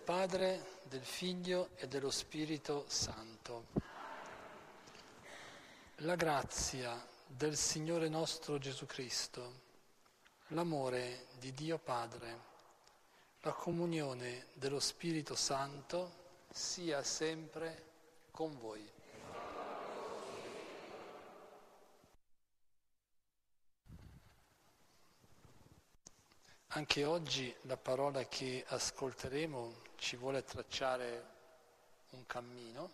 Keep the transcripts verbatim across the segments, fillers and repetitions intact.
Padre, del Figlio e dello Spirito Santo. La grazia del Signore nostro Gesù Cristo, l'amore di Dio Padre, la comunione dello Spirito Santo sia sempre con voi. Anche oggi la parola che ascolteremo ci vuole tracciare un cammino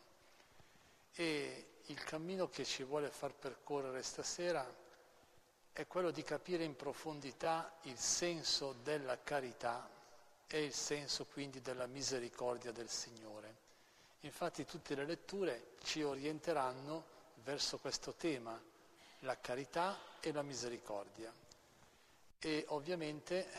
e il cammino che ci vuole far percorrere stasera è quello di capire in profondità il senso della carità e il senso quindi della misericordia del Signore. Infatti tutte le letture ci orienteranno verso questo tema, la carità e la misericordia. E ovviamente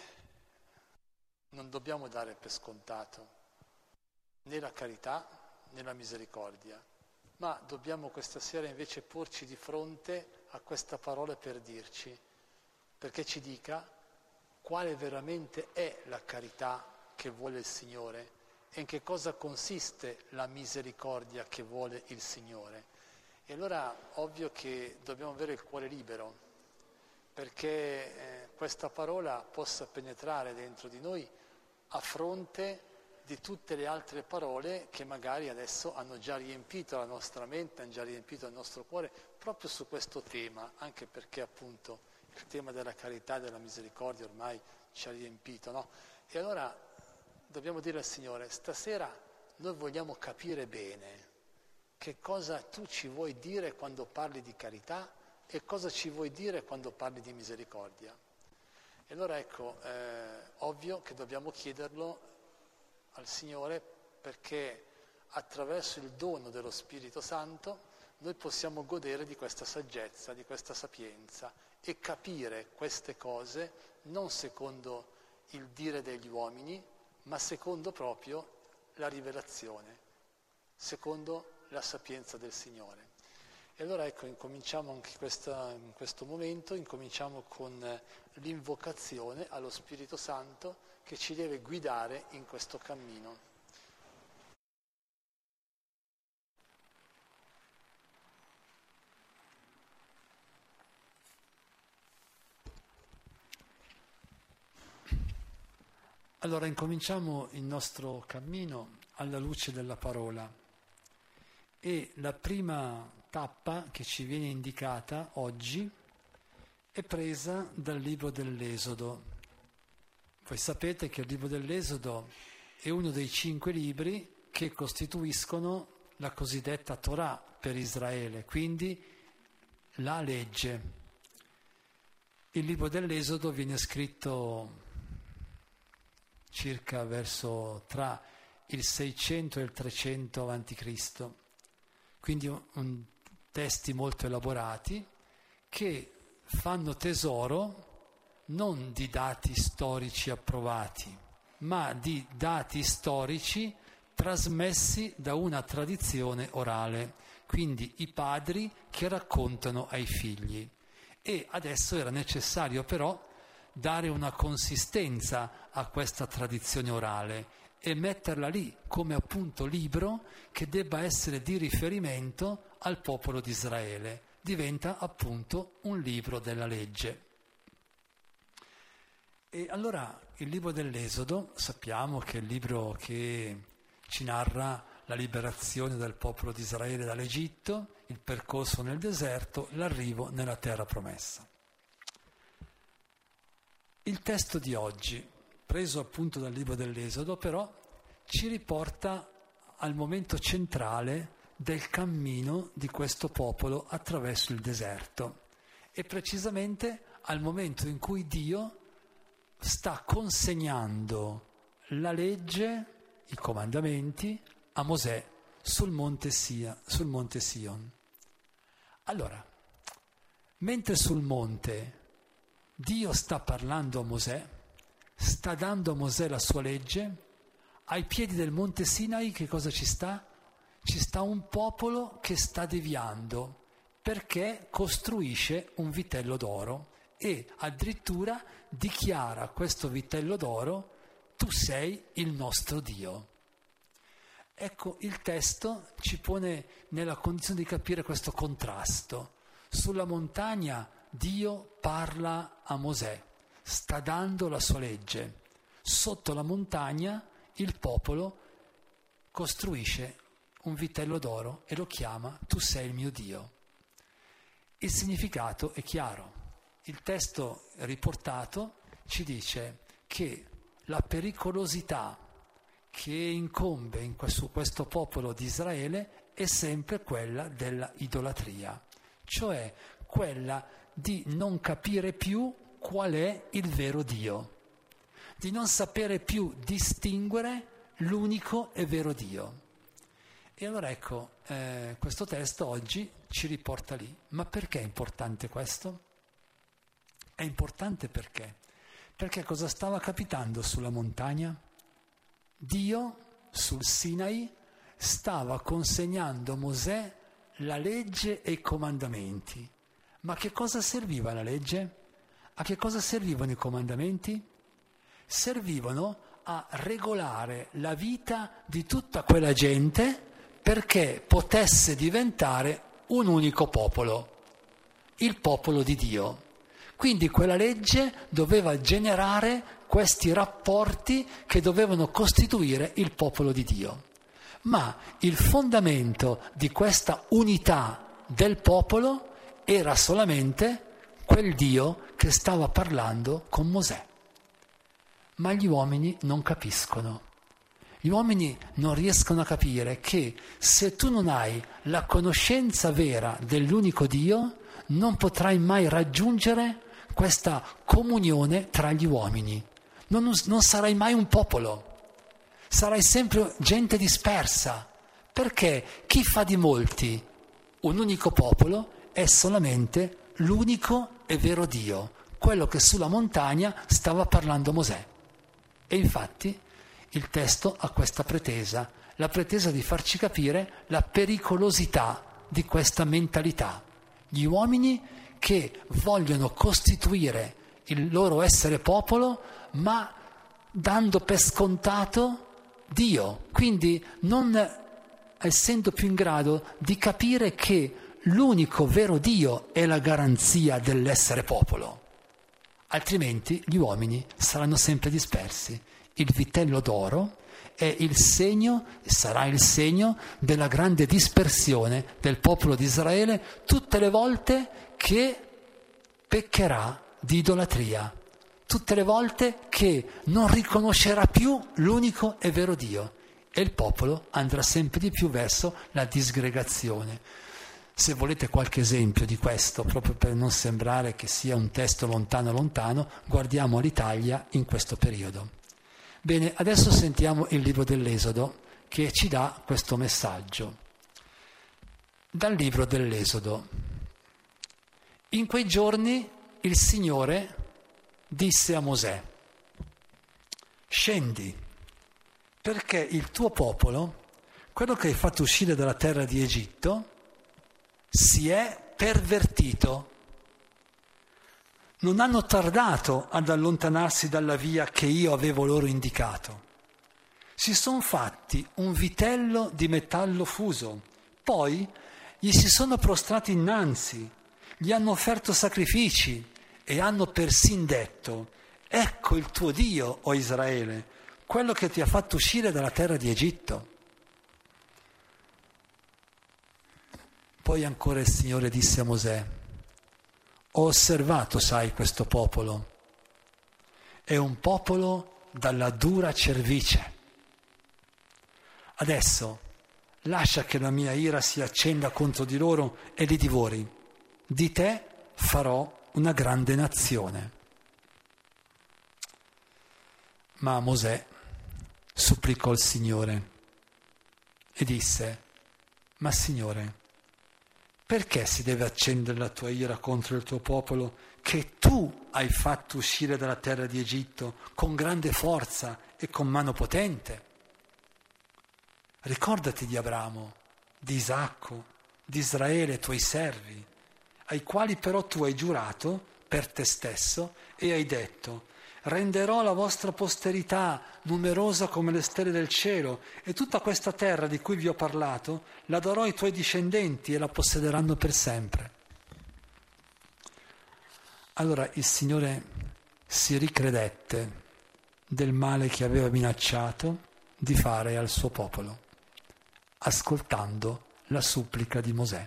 non dobbiamo dare per scontato né la carità né la misericordia, ma dobbiamo questa sera invece porci di fronte a questa parola per dirci, perché ci dica quale veramente è la carità che vuole il Signore e in che cosa consiste la misericordia che vuole il Signore. E allora ovvio che dobbiamo avere il cuore libero, perché eh, questa parola possa penetrare dentro di noi a fronte di tutte le altre parole che magari adesso hanno già riempito la nostra mente, hanno già riempito il nostro cuore, proprio su questo tema, anche perché appunto il tema della carità e della misericordia ormai ci ha riempito, no? E allora dobbiamo dire al Signore, stasera noi vogliamo capire bene che cosa tu ci vuoi dire quando parli di carità e cosa ci vuoi dire quando parli di misericordia. E allora ecco, eh, ovvio che dobbiamo chiederlo al Signore perché attraverso il dono dello Spirito Santo noi possiamo godere di questa saggezza, di questa sapienza e capire queste cose non secondo il dire degli uomini, ma secondo proprio la rivelazione, secondo la sapienza del Signore. E allora ecco, incominciamo anche questa, in questo momento, incominciamo con l'invocazione allo Spirito Santo che ci deve guidare in questo cammino. Allora incominciamo il nostro cammino alla luce della parola e la prima tappa che ci viene indicata oggi è presa dal libro dell'Esodo. Voi sapete che il libro dell'Esodo è uno dei cinque libri che costituiscono la cosiddetta Torah per Israele, quindi la legge. Il libro dell'Esodo viene scritto circa verso tra il seicento e il trecento avanti Cristo, quindi un, un testi molto elaborati che fanno tesoro non di dati storici approvati, ma di dati storici trasmessi da una tradizione orale, quindi i padri che raccontano ai figli. E adesso era necessario però dare una consistenza a questa tradizione orale e metterla lì come appunto libro che debba essere di riferimento al popolo di Israele. Diventa appunto un libro della legge. E allora il libro dell'Esodo sappiamo che è il libro che ci narra la liberazione del popolo di Israele dall'Egitto, il percorso nel deserto, l'arrivo nella terra promessa. Il testo di oggi, preso appunto dal libro dell'Esodo, però ci riporta al momento centrale del cammino di questo popolo attraverso il deserto e precisamente al momento in cui Dio sta consegnando la legge, i comandamenti a Mosè sul monte Sia, sul monte Sion. Allora, mentre sul monte Dio sta parlando a Mosè, sta dando a Mosè la sua legge, ai piedi del monte Sinai che cosa ci sta? Ci sta un popolo che sta deviando perché costruisce un vitello d'oro e addirittura dichiara a questo vitello d'oro: tu sei il nostro Dio. Ecco, il testo ci pone nella condizione di capire questo contrasto. Sulla montagna Dio parla a Mosè, sta dando la sua legge. Sotto la montagna il popolo costruisce un vitello d'oro e lo chiama Tu sei il mio Dio. Il significato è chiaro. Il testo riportato ci dice che la pericolosità che incombe in questo, questo popolo di Israele è sempre quella della idolatria, cioè quella di non capire più qual è il vero Dio, di non sapere più distinguere l'unico e vero Dio. E allora ecco, eh, questo testo oggi ci riporta lì. Ma perché è importante questo? È importante perché? Perché cosa stava capitando sulla montagna? Dio, sul Sinai, stava consegnando a Mosè la legge e i comandamenti. Ma a che cosa serviva la legge? A che cosa servivano i comandamenti? Servivano a regolare la vita di tutta quella gente perché potesse diventare un unico popolo, il popolo di Dio. Quindi quella legge doveva generare questi rapporti che dovevano costituire il popolo di Dio. Ma il fondamento di questa unità del popolo era solamente quel Dio che stava parlando con Mosè. Ma gli uomini non capiscono. Gli uomini non riescono a capire che se tu non hai la conoscenza vera dell'unico Dio, non potrai mai raggiungere questa comunione tra gli uomini. Non, non sarai mai un popolo, sarai sempre gente dispersa, perché chi fa di molti un unico popolo è solamente l'unico e vero Dio, quello che sulla montagna stava parlando Mosè. E infatti il testo ha questa pretesa, la pretesa di farci capire la pericolosità di questa mentalità. Gli uomini che vogliono costituire il loro essere popolo, ma dando per scontato Dio, quindi non essendo più in grado di capire che l'unico vero Dio è la garanzia dell'essere popolo. Altrimenti gli uomini saranno sempre dispersi. Il vitello d'oro è il segno, sarà il segno della grande dispersione del popolo di Israele tutte le volte che peccherà di idolatria, tutte le volte che non riconoscerà più l'unico e vero Dio, e il popolo andrà sempre di più verso la disgregazione. Se volete qualche esempio di questo, proprio per non sembrare che sia un testo lontano lontano, guardiamo l'Italia in questo periodo. Bene, adesso sentiamo il libro dell'Esodo che ci dà questo messaggio. Dal libro dell'Esodo. In quei giorni il Signore disse a Mosè: scendi, perché il tuo popolo, quello che hai fatto uscire dalla terra di Egitto, si è pervertito. Non hanno tardato ad allontanarsi dalla via che io avevo loro indicato. Si sono fatti un vitello di metallo fuso, poi gli si sono prostrati innanzi, gli hanno offerto sacrifici e hanno persin detto: ecco il tuo Dio, o Israele, quello che ti ha fatto uscire dalla terra di Egitto. Poi ancora il Signore disse a Mosè: ho osservato, sai, questo popolo. È un popolo dalla dura cervice. Adesso lascia che la mia ira si accenda contro di loro e li divori. Di te farò una grande nazione. Ma Mosè supplicò il Signore e disse: ma Signore, perché si deve accendere la tua ira contro il tuo popolo che tu hai fatto uscire dalla terra di Egitto con grande forza e con mano potente? Ricordati di Abramo, di Isacco, di Israele, tuoi servi, ai quali però tu hai giurato per te stesso e hai detto: renderò la vostra posterità numerosa come le stelle del cielo, e tutta questa terra di cui vi ho parlato la darò ai tuoi discendenti e la possederanno per sempre. Allora il Signore si ricredette del male che aveva minacciato di fare al suo popolo, ascoltando la supplica di Mosè.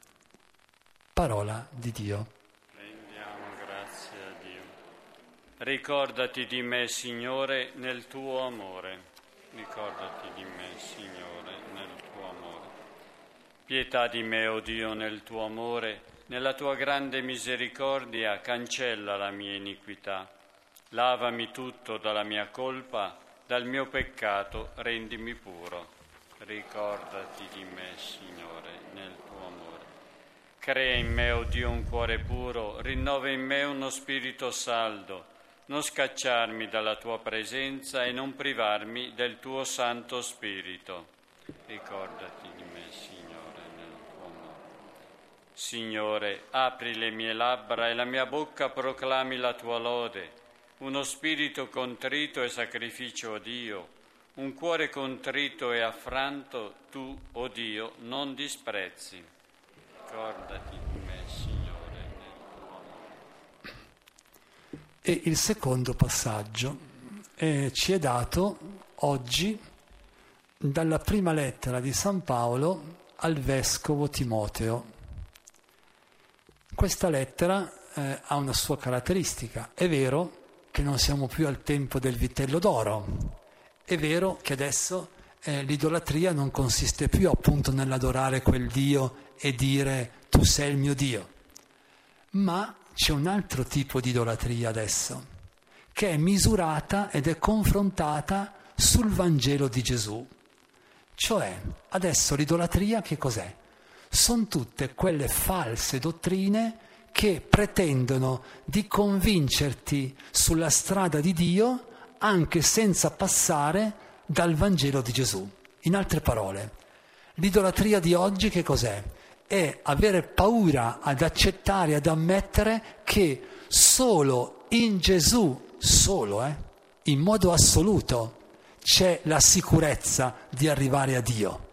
Parola di Dio. Rendiamo grazie a Dio. Ricordati di me, Signore, nel tuo amore. Ricordati di me, Signore, nel tuo amore. Pietà di me, o Dio, nel tuo amore. Nella tua grande misericordia cancella la mia iniquità. Lavami tutto dalla mia colpa, dal mio peccato rendimi puro. Ricordati di me, Signore, nel tuo amore. Crea in me, o Dio, un cuore puro, rinnova in me uno spirito saldo, non scacciarmi dalla tua presenza e non privarmi del tuo Santo Spirito. Ricordati di me, Signore, nel tuo amore. Signore, apri le mie labbra e la mia bocca proclami la tua lode. Uno spirito contrito e sacrificio a Dio, un cuore contrito e affranto, tu, o Dio, non disprezzi. Ricordati di me, Signore, nel tuo amore. E il secondo passaggio eh, ci è dato oggi dalla prima lettera di San Paolo al Vescovo Timoteo. Questa lettera eh, ha una sua caratteristica. È vero che non siamo più al tempo del vitello d'oro, è vero che adesso eh, l'idolatria non consiste più appunto nell'adorare quel Dio e dire tu sei il mio Dio, ma c'è un altro tipo di idolatria adesso, che è misurata ed è confrontata sul Vangelo di Gesù. Cioè, adesso l'idolatria che cos'è? Sono tutte quelle false dottrine che pretendono di convincerti sulla strada di Dio anche senza passare dal Vangelo di Gesù. In altre parole, l'idolatria di oggi che cos'è? È avere paura ad accettare, ad ammettere che solo in Gesù, solo, eh, in modo assoluto, c'è la sicurezza di arrivare a Dio.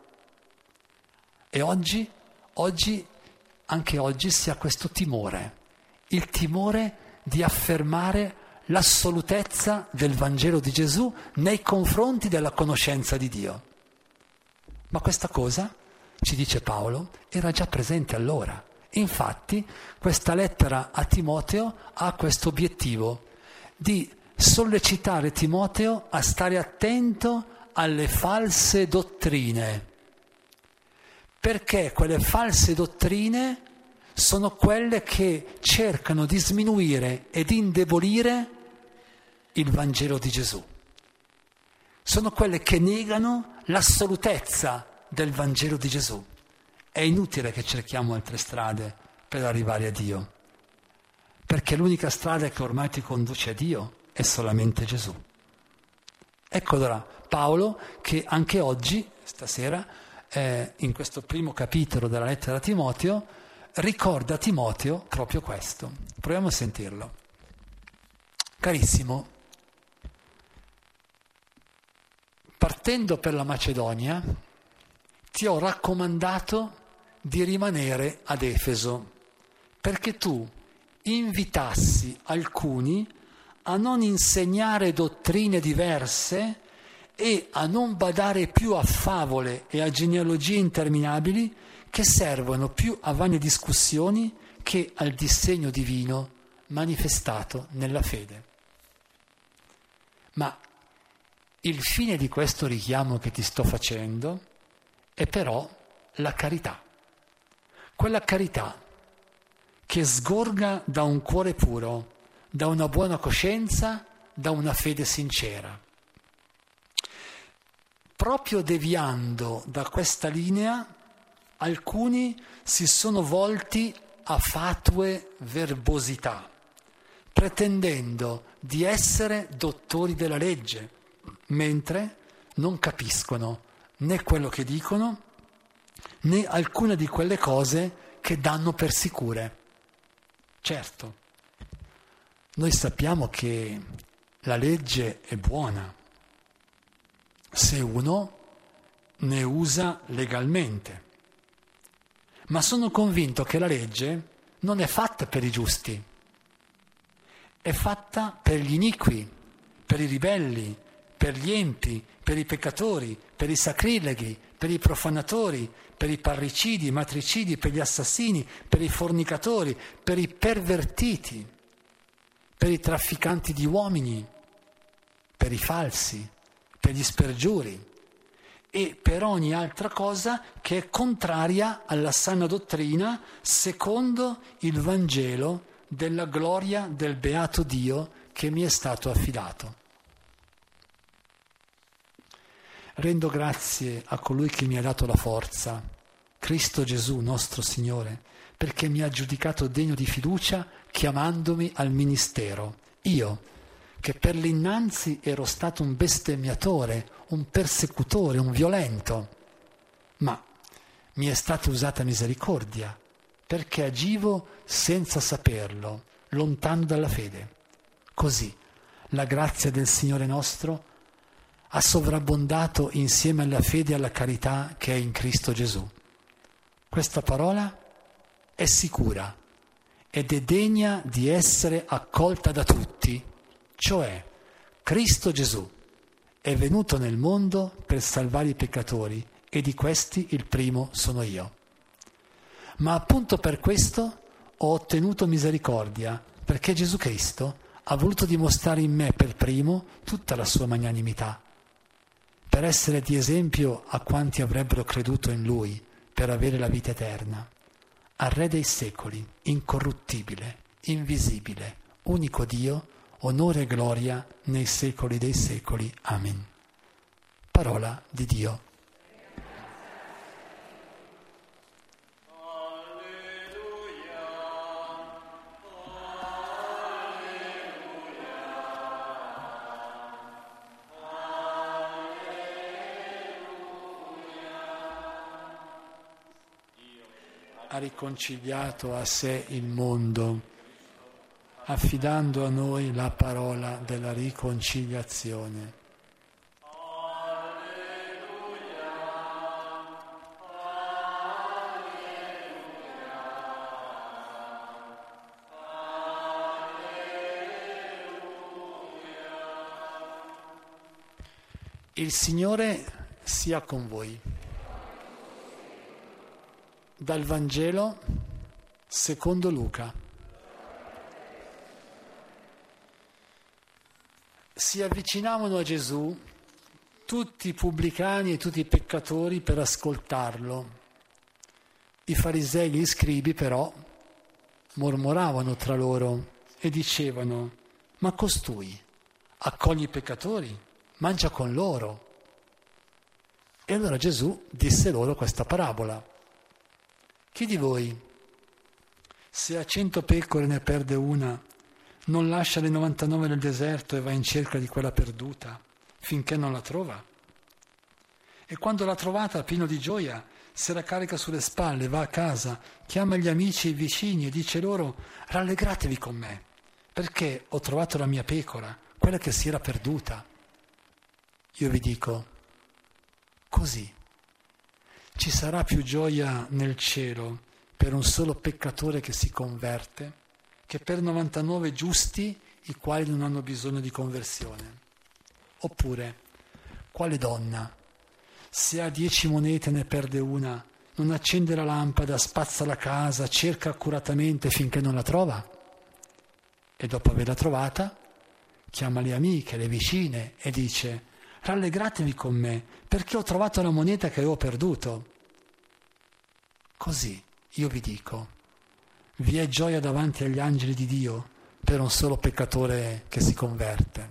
E oggi, oggi, anche oggi si ha questo timore, il timore di affermare l'assolutezza del Vangelo di Gesù nei confronti della conoscenza di Dio. Ma questa cosa, ci dice Paolo, era già presente allora. Infatti, questa lettera a Timoteo ha questo obiettivo di sollecitare Timoteo a stare attento alle false dottrine, perché quelle false dottrine sono quelle che cercano di sminuire ed indebolire il Vangelo di Gesù. Sono quelle che negano l'assolutezza del Vangelo di Gesù. È inutile che cerchiamo altre strade per arrivare a Dio, perché l'unica strada che ormai ti conduce a Dio è solamente Gesù. Ecco allora Paolo che anche oggi, stasera, eh, in questo primo capitolo della lettera a Timoteo, ricorda a Timoteo proprio questo. Proviamo a sentirlo. Carissimo, partendo per la Macedonia, ti ho raccomandato di rimanere ad Efeso, perché tu invitassi alcuni a non insegnare dottrine diverse e a non badare più a favole e a genealogie interminabili che servono più a vane discussioni che al disegno divino manifestato nella fede. Ma il fine di questo richiamo che ti sto facendo è però la carità, quella carità che sgorga da un cuore puro, da una buona coscienza, da una fede sincera. Proprio deviando da questa linea, alcuni si sono volti a fatue verbosità, pretendendo di essere dottori della legge, mentre non capiscono né quello che dicono, né alcune di quelle cose che danno per sicure. Certo, noi sappiamo che la legge è buona se uno ne usa legalmente. Ma sono convinto che la legge non è fatta per i giusti, è fatta per gli iniqui, per i ribelli, per gli empi, per i peccatori, per i sacrilleghi, per i profanatori, per i parricidi, i matricidi, per gli assassini, per i fornicatori, per i pervertiti, per i trafficanti di uomini, per i falsi, per gli spergiuri e per ogni altra cosa che è contraria alla sana dottrina secondo il Vangelo della gloria del beato Dio che mi è stato affidato. Rendo grazie a colui che mi ha dato la forza, Cristo Gesù nostro Signore, perché mi ha giudicato degno di fiducia chiamandomi al ministero. Io, che per l'innanzi ero stato un bestemmiatore, un persecutore, un violento, ma mi è stata usata misericordia, perché agivo senza saperlo, lontano dalla fede. Così la grazia del Signore nostro ha sovrabbondato insieme alla fede e alla carità che è in Cristo Gesù. Questa parola è sicura ed è degna di essere accolta da tutti, cioè Cristo Gesù è venuto nel mondo per salvare i peccatori e di questi il primo sono io. Ma appunto per questo ho ottenuto misericordia, perché Gesù Cristo ha voluto dimostrare in me per primo tutta la sua magnanimità, per essere di esempio a quanti avrebbero creduto in Lui, per avere la vita eterna. Al Re dei secoli, incorruttibile, invisibile, unico Dio, onore e gloria nei secoli dei secoli. Amen. Parola di Dio. Ha riconciliato a sé il mondo, affidando a noi la parola della riconciliazione. Il Signore sia con voi. Dal Vangelo secondo Luca. Si avvicinavano a Gesù tutti i pubblicani e tutti i peccatori per ascoltarlo. I farisei e gli scribi però mormoravano tra loro e dicevano: ma costui accoglie i peccatori, mangia con loro. E allora Gesù disse loro questa parabola: chi di voi, se ha cento pecore e ne perde una, non lascia le novantanove nel deserto e va in cerca di quella perduta finché non la trova? E quando l'ha trovata, pieno di gioia, se la carica sulle spalle, va a casa, chiama gli amici e i vicini e dice loro: rallegratevi con me, perché ho trovato la mia pecora, quella che si era perduta. Io vi dico, così ci sarà più gioia nel cielo per un solo peccatore che si converte che per novantanove giusti i quali non hanno bisogno di conversione. Oppure, quale donna, se ha dieci monete e ne perde una, non accende la lampada, spazza la casa, cerca accuratamente finché non la trova? E dopo averla trovata, chiama le amiche, le vicine e dice: rallegratevi con me, perché ho trovato la moneta che avevo perduto. Così, io vi dico, vi è gioia davanti agli angeli di Dio per un solo peccatore che si converte.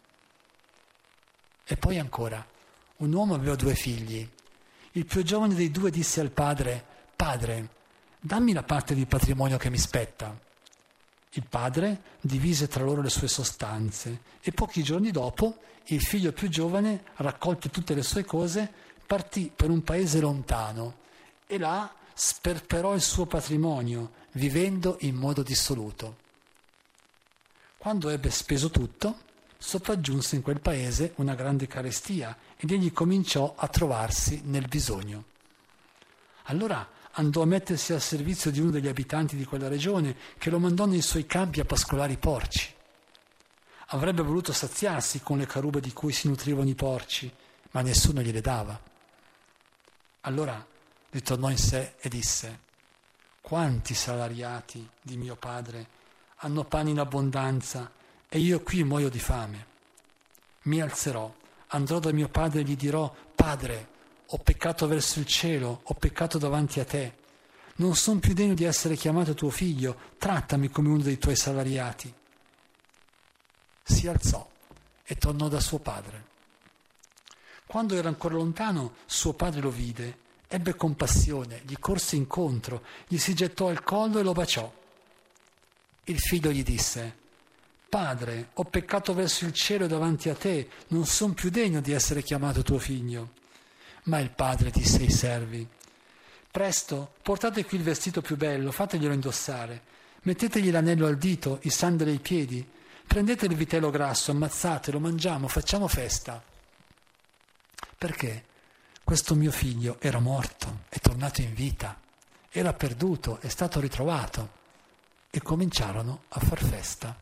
E poi ancora, un uomo aveva due figli. Il più giovane dei due disse al padre: padre, dammi la parte di patrimonio che mi spetta. Il padre divise tra loro le sue sostanze e pochi giorni dopo il figlio più giovane, raccolte tutte le sue cose, partì per un paese lontano e là sperperò il suo patrimonio, vivendo in modo dissoluto. Quando ebbe speso tutto, sopraggiunse in quel paese una grande carestia ed egli cominciò a trovarsi nel bisogno. Allora andò a mettersi al servizio di uno degli abitanti di quella regione, che lo mandò nei suoi campi a pascolare i porci. Avrebbe voluto saziarsi con le carube di cui si nutrivano i porci, ma nessuno gliele dava. Allora ritornò in sé e disse: quanti salariati di mio padre hanno pane in abbondanza e io qui muoio di fame. Mi alzerò, andrò da mio padre e gli dirò: Padre, ho peccato verso il cielo, ho peccato davanti a te. Non son più degno di essere chiamato tuo figlio, trattami come uno dei tuoi salariati. Si alzò e tornò da suo padre. Quando era ancora lontano, suo padre lo vide, ebbe compassione, gli corse incontro, gli si gettò al collo e lo baciò. Il figlio gli disse: Padre, ho peccato verso il cielo davanti a te, non son più degno di essere chiamato tuo figlio. Ma il padre disse ai servi: Presto, portate qui il vestito più bello, fateglielo indossare, mettetegli l'anello al dito, i sandali ai piedi, prendete il vitello grasso, ammazzatelo, mangiamo, facciamo festa. Perché questo mio figlio era morto, è tornato in vita, era perduto, è stato ritrovato. E cominciarono a far festa.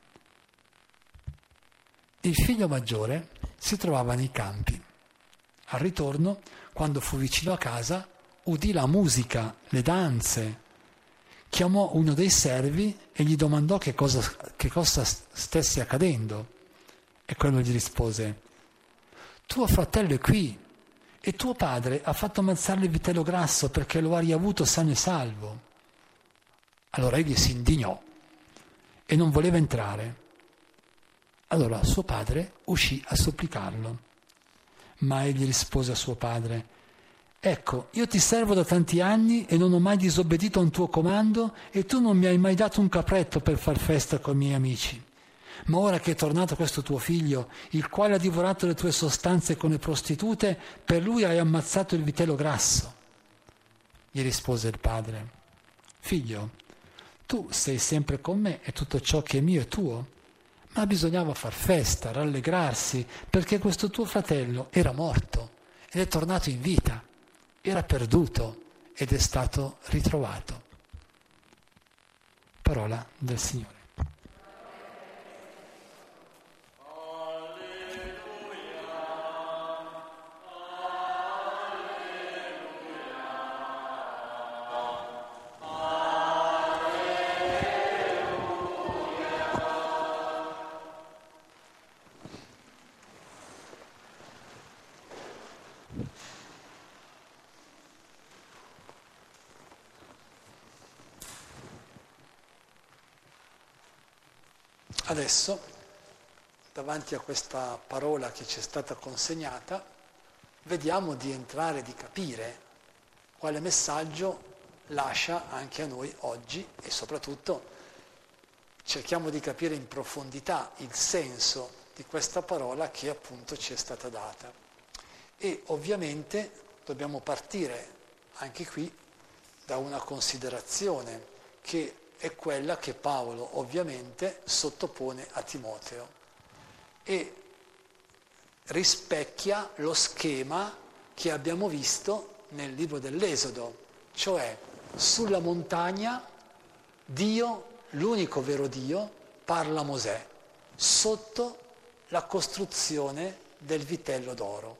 Il figlio maggiore si trovava nei campi. Al ritorno, quando fu vicino a casa, udì la musica, le danze. Chiamò uno dei servi e gli domandò che cosa, che cosa stesse accadendo. E quello gli rispose: tuo fratello è qui e tuo padre ha fatto ammazzare il vitello grasso perché lo ha riavuto sano e salvo. Allora egli si indignò e non voleva entrare. Allora suo padre uscì a supplicarlo. Ma egli rispose a suo padre: ecco, io ti servo da tanti anni e non ho mai disobbedito a un tuo comando e tu non mi hai mai dato un capretto per far festa con i miei amici. Ma ora che è tornato questo tuo figlio, il quale ha divorato le tue sostanze con le prostitute, per lui hai ammazzato il vitello grasso. Gli rispose il padre: figlio, tu sei sempre con me e tutto ciò che è mio è tuo. Ma bisognava far festa, rallegrarsi, perché questo tuo fratello era morto ed è tornato in vita, era perduto ed è stato ritrovato. Parola del Signore. Adesso, davanti a questa parola che ci è stata consegnata, vediamo di entrare, di capire quale messaggio lascia anche a noi oggi e soprattutto cerchiamo di capire in profondità il senso di questa parola che appunto ci è stata data. E ovviamente dobbiamo partire anche qui da una considerazione che è quella che Paolo ovviamente sottopone a Timoteo e rispecchia lo schema che abbiamo visto nel libro dell'Esodo, cioè sulla montagna Dio, l'unico vero Dio, parla a Mosè sotto la costruzione del vitello d'oro.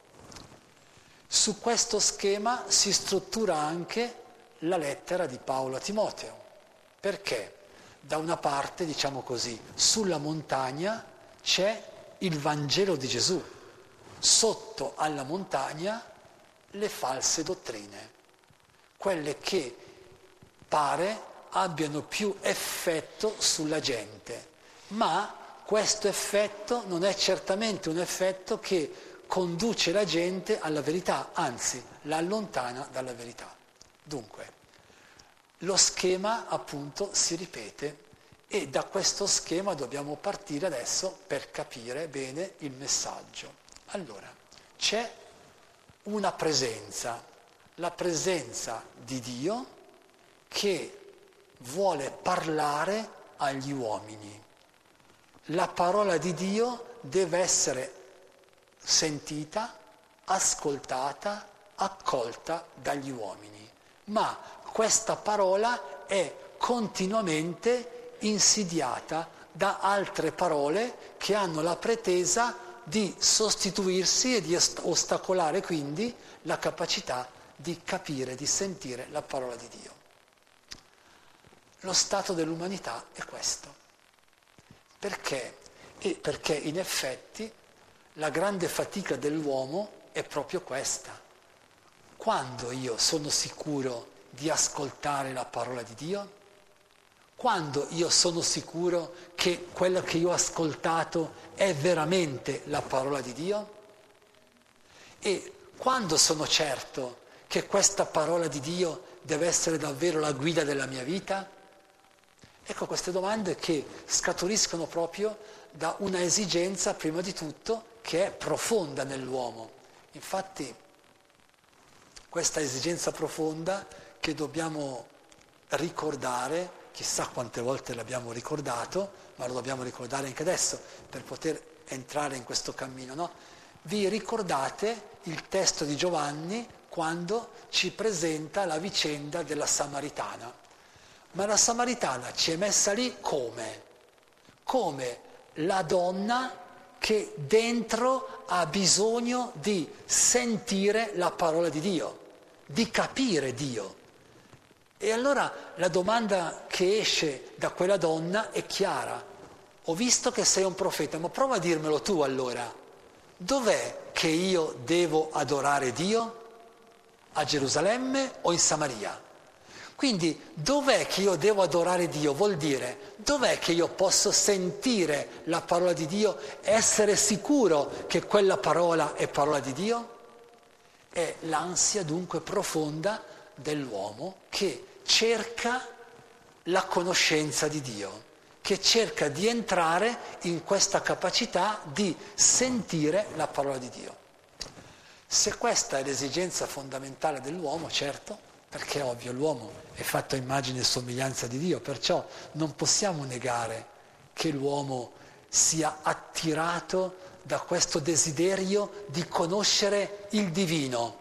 Su questo schema si struttura anche la lettera di Paolo a Timoteo. Perché? Da una parte, diciamo così, sulla montagna c'è il Vangelo di Gesù, sotto alla montagna le false dottrine, quelle che pare abbiano più effetto sulla gente, ma questo effetto non è certamente un effetto che conduce la gente alla verità, anzi la allontana dalla verità. Dunque, lo schema appunto si ripete e da questo schema dobbiamo partire adesso per capire bene il messaggio. Allora, c'è una presenza, la presenza di Dio che vuole parlare agli uomini. La parola di Dio deve essere sentita, ascoltata, accolta dagli uomini. Ma questa parola è continuamente insidiata da altre parole che hanno la pretesa di sostituirsi e di ostacolare quindi la capacità di capire, di sentire la parola di Dio. Lo stato dell'umanità è questo. Perché? E perché in effetti la grande fatica dell'uomo è proprio questa. Quando io sono sicuro di ascoltare la parola di Dio? Quando io sono sicuro che quello che io ho ascoltato è veramente la parola di Dio? E quando sono certo che questa parola di Dio deve essere davvero la guida della mia vita? Ecco queste domande che scaturiscono proprio da una esigenza, prima di tutto, che è profonda nell'uomo. Infatti, questa esigenza profonda che dobbiamo ricordare, chissà quante volte l'abbiamo ricordato, ma lo dobbiamo ricordare anche adesso per poter entrare in questo cammino, no? Vi ricordate il testo di Giovanni quando ci presenta la vicenda della Samaritana? Ma la Samaritana ci è messa lì come? Come la donna che dentro ha bisogno di sentire la parola di Dio, di capire Dio. E allora la domanda che esce da quella donna è chiara. Ho visto che sei un profeta, ma prova a dirmelo tu allora. Dov'è che io devo adorare Dio? A Gerusalemme o in Samaria? Quindi dov'è che io devo adorare Dio? Vuol dire dov'è che io posso sentire la parola di Dio, essere sicuro che quella parola è parola di Dio? È l'ansia dunque profonda dell'uomo che cerca la conoscenza di Dio, che cerca di entrare in questa capacità di sentire la parola di Dio. Se questa è l'esigenza fondamentale dell'uomo, certo, perché è ovvio, l'uomo è fatto a immagine e somiglianza di Dio, perciò non possiamo negare che l'uomo sia attirato da questo desiderio di conoscere il divino.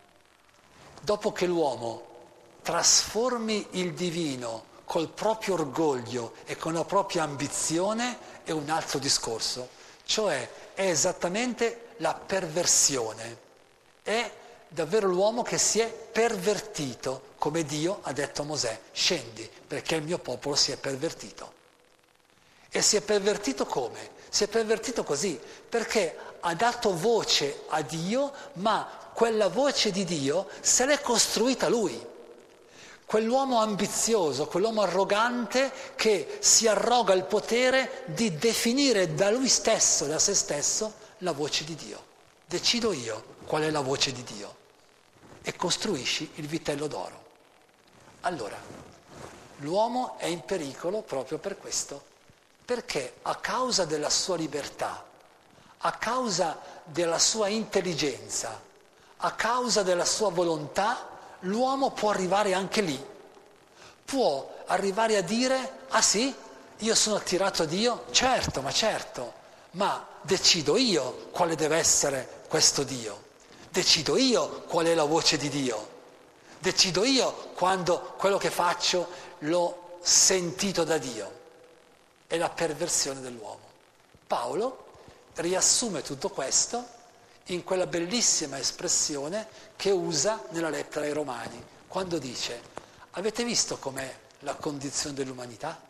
Dopo che l'uomo trasformi il divino col proprio orgoglio e con la propria ambizione è un altro discorso, cioè è esattamente la perversione, è davvero l'uomo che si è pervertito, come Dio ha detto a Mosè, scendi perché il mio popolo si è pervertito. E si è pervertito come? Si è pervertito così, perché ha dato voce a Dio, ma quella voce di Dio se l'è costruita lui. Quell'uomo ambizioso, quell'uomo arrogante che si arroga il potere di definire da lui stesso, da se stesso, la voce di Dio. Decido io qual è la voce di Dio e costruisci il vitello d'oro. Allora, l'uomo è in pericolo proprio per questo, perché a causa della sua libertà, a causa della sua intelligenza, a causa della sua volontà, l'uomo può arrivare anche lì, può arrivare a dire, ah sì, io sono attirato a Dio? Certo, ma certo, ma decido io quale deve essere questo Dio, decido io qual è la voce di Dio, decido io quando quello che faccio l'ho sentito da Dio. È la perversione dell'uomo. Paolo riassume tutto questo in quella bellissima espressione che usa nella lettera ai Romani, quando dice: avete visto com'è la condizione dell'umanità?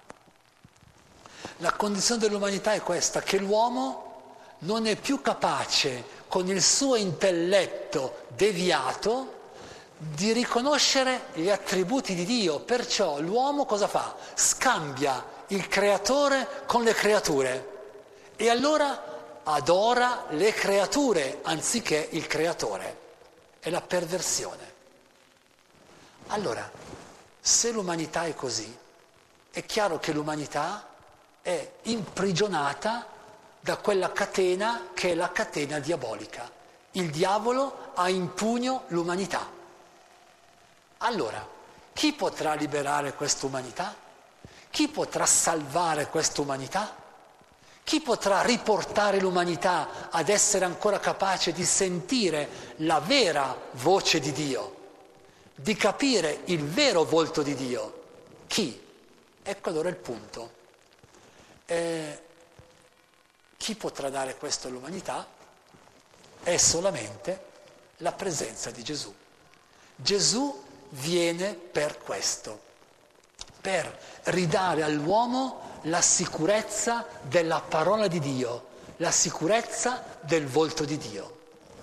La condizione dell'umanità è questa, che l'uomo non è più capace, con il suo intelletto deviato, di riconoscere gli attributi di Dio. Perciò l'uomo cosa fa? Scambia il creatore con le creature e allora adora le creature anziché il creatore. È la perversione. Allora, se l'umanità è così, è chiaro che l'umanità è imprigionata da quella catena che è la catena diabolica. Il diavolo ha in pugno l'umanità. Allora, chi potrà liberare questa umanità? Chi potrà salvare questa umanità? Chi potrà riportare l'umanità ad essere ancora capace di sentire la vera voce di Dio, di capire il vero volto di Dio? Chi? Ecco allora il punto. Eh, chi potrà dare questo all'umanità? È solamente la presenza di Gesù. Gesù viene per questo, per ridare all'uomo la sicurezza della parola di Dio, la sicurezza del volto di Dio.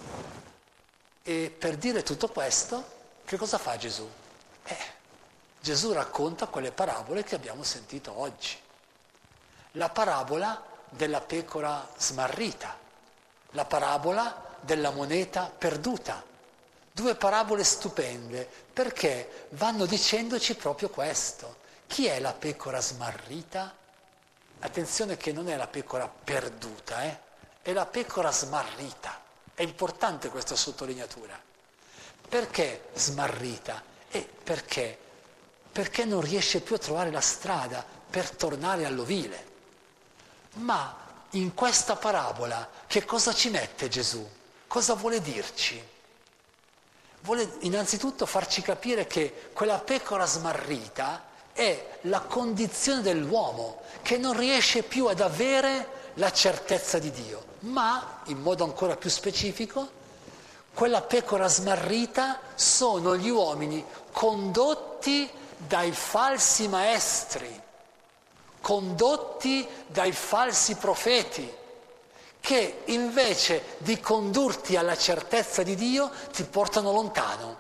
E per dire tutto questo, che cosa fa Gesù? Eh, Gesù racconta quelle parabole che abbiamo sentito oggi. La parabola della pecora smarrita, la parabola della moneta perduta. Due parabole stupende, perché vanno dicendoci proprio questo. Chi è la pecora smarrita? Attenzione che non è la pecora perduta, eh? È la pecora smarrita. È importante questa sottolineatura. Perché smarrita? E perché? Perché non riesce più a trovare la strada per tornare all'ovile. Ma in questa parabola che cosa ci mette Gesù? Cosa vuole dirci? Vuole innanzitutto farci capire che quella pecora smarrita è la condizione dell'uomo che non riesce più ad avere la certezza di Dio, ma, in modo ancora più specifico, quella pecora smarrita sono gli uomini condotti dai falsi maestri, condotti dai falsi profeti, che invece di condurti alla certezza di Dio ti portano lontano.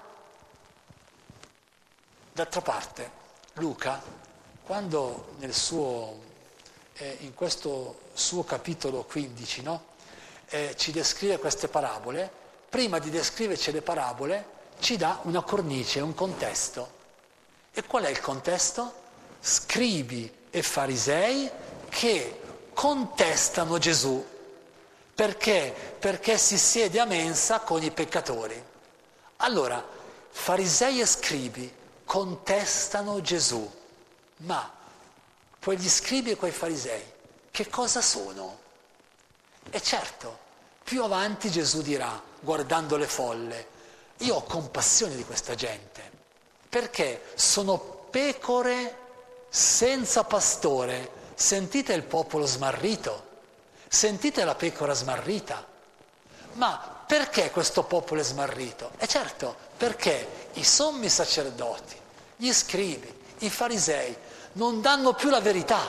D'altra parte, Luca, quando nel suo, eh, in questo suo capitolo quindici, no, eh, ci descrive queste parabole, prima di descriverci le parabole ci dà una cornice, un contesto. E qual è il contesto? Scribi e farisei che contestano Gesù. Perché? Perché si siede a mensa con i peccatori. Allora, farisei e scribi contestano Gesù, ma quegli scribi e quei farisei che cosa sono? E certo, più avanti Gesù dirà, guardando le folle, io ho compassione di questa gente, perché sono pecore senza pastore. Sentite il popolo smarrito, sentite la pecora smarrita. Ma perché questo popolo è smarrito? E certo, perché i sommi sacerdoti, gli scribi, i farisei non danno più la verità,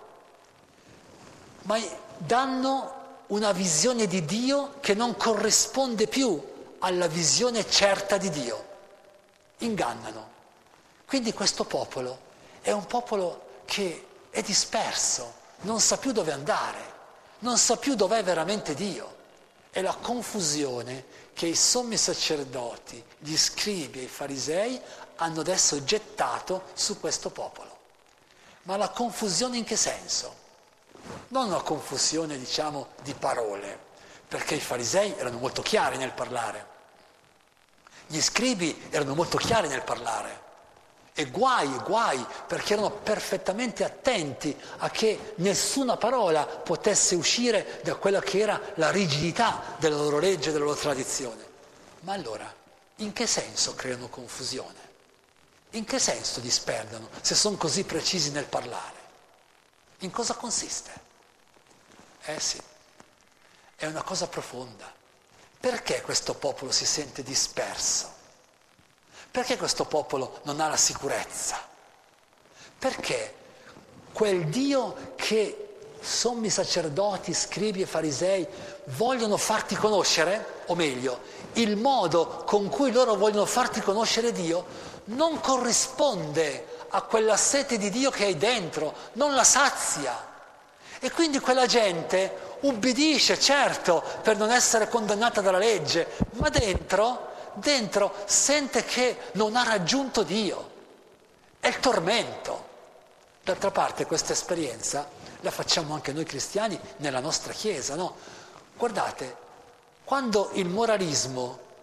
ma danno una visione di Dio che non corrisponde più alla visione certa di Dio. Ingannano. Quindi questo popolo è un popolo che è disperso, non sa più dove andare, non sa più dov'è veramente Dio. È la confusione che i sommi sacerdoti, gli scribi e i farisei hanno adesso gettato su questo popolo. Ma la confusione in che senso? Non una confusione, diciamo, di parole, perché i farisei erano molto chiari nel parlare, gli scribi erano molto chiari nel parlare, e guai, guai, perché erano perfettamente attenti a che nessuna parola potesse uscire da quella che era la rigidità della loro legge, della loro tradizione. Ma allora, in che senso creano confusione? In che senso disperdono, se sono così precisi nel parlare? In cosa consiste? Eh sì, è una cosa profonda. Perché questo popolo si sente disperso? Perché questo popolo non ha la sicurezza? Perché quel Dio che sommi sacerdoti, scribi e farisei vogliono farti conoscere, o meglio, il modo con cui loro vogliono farti conoscere Dio, non corrisponde a quella sete di Dio che hai dentro, non la sazia. E quindi quella gente ubbidisce, certo, per non essere condannata dalla legge, ma dentro... dentro sente che non ha raggiunto Dio, è il tormento. D'altra parte questa esperienza la facciamo anche noi cristiani nella nostra Chiesa, no? Guardate, quando il moralismo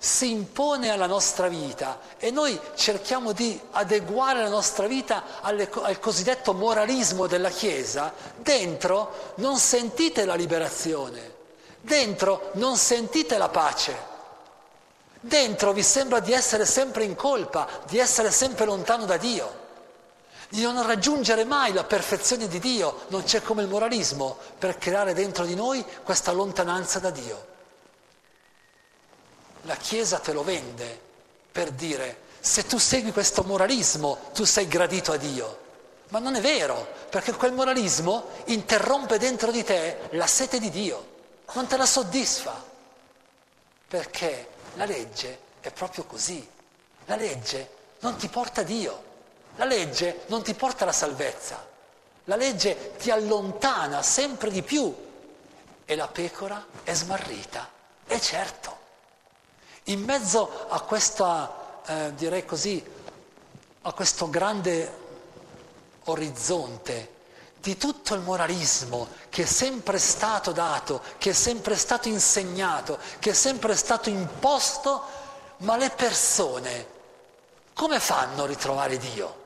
si impone alla nostra vita e noi cerchiamo di adeguare la nostra vita alle, al cosiddetto moralismo della Chiesa, dentro non sentite la liberazione, dentro non sentite la pace, dentro vi sembra di essere sempre in colpa, di essere sempre lontano da Dio, di non raggiungere mai la perfezione di Dio. Non c'è come il moralismo per creare dentro di noi questa lontananza da Dio. La Chiesa te lo vende per dire: se tu segui questo moralismo tu sei gradito a Dio. Ma non è vero, perché quel moralismo interrompe dentro di te la sete di Dio, non te la soddisfa, perché la legge è proprio così. La legge non ti porta a Dio, la legge non ti porta alla salvezza, la legge ti allontana sempre di più e la pecora è smarrita. E certo, in mezzo a questa, eh, direi così, a questo grande orizzonte di tutto il moralismo che è sempre stato dato, che è sempre stato insegnato, che è sempre stato imposto, ma le persone come fanno a ritrovare Dio?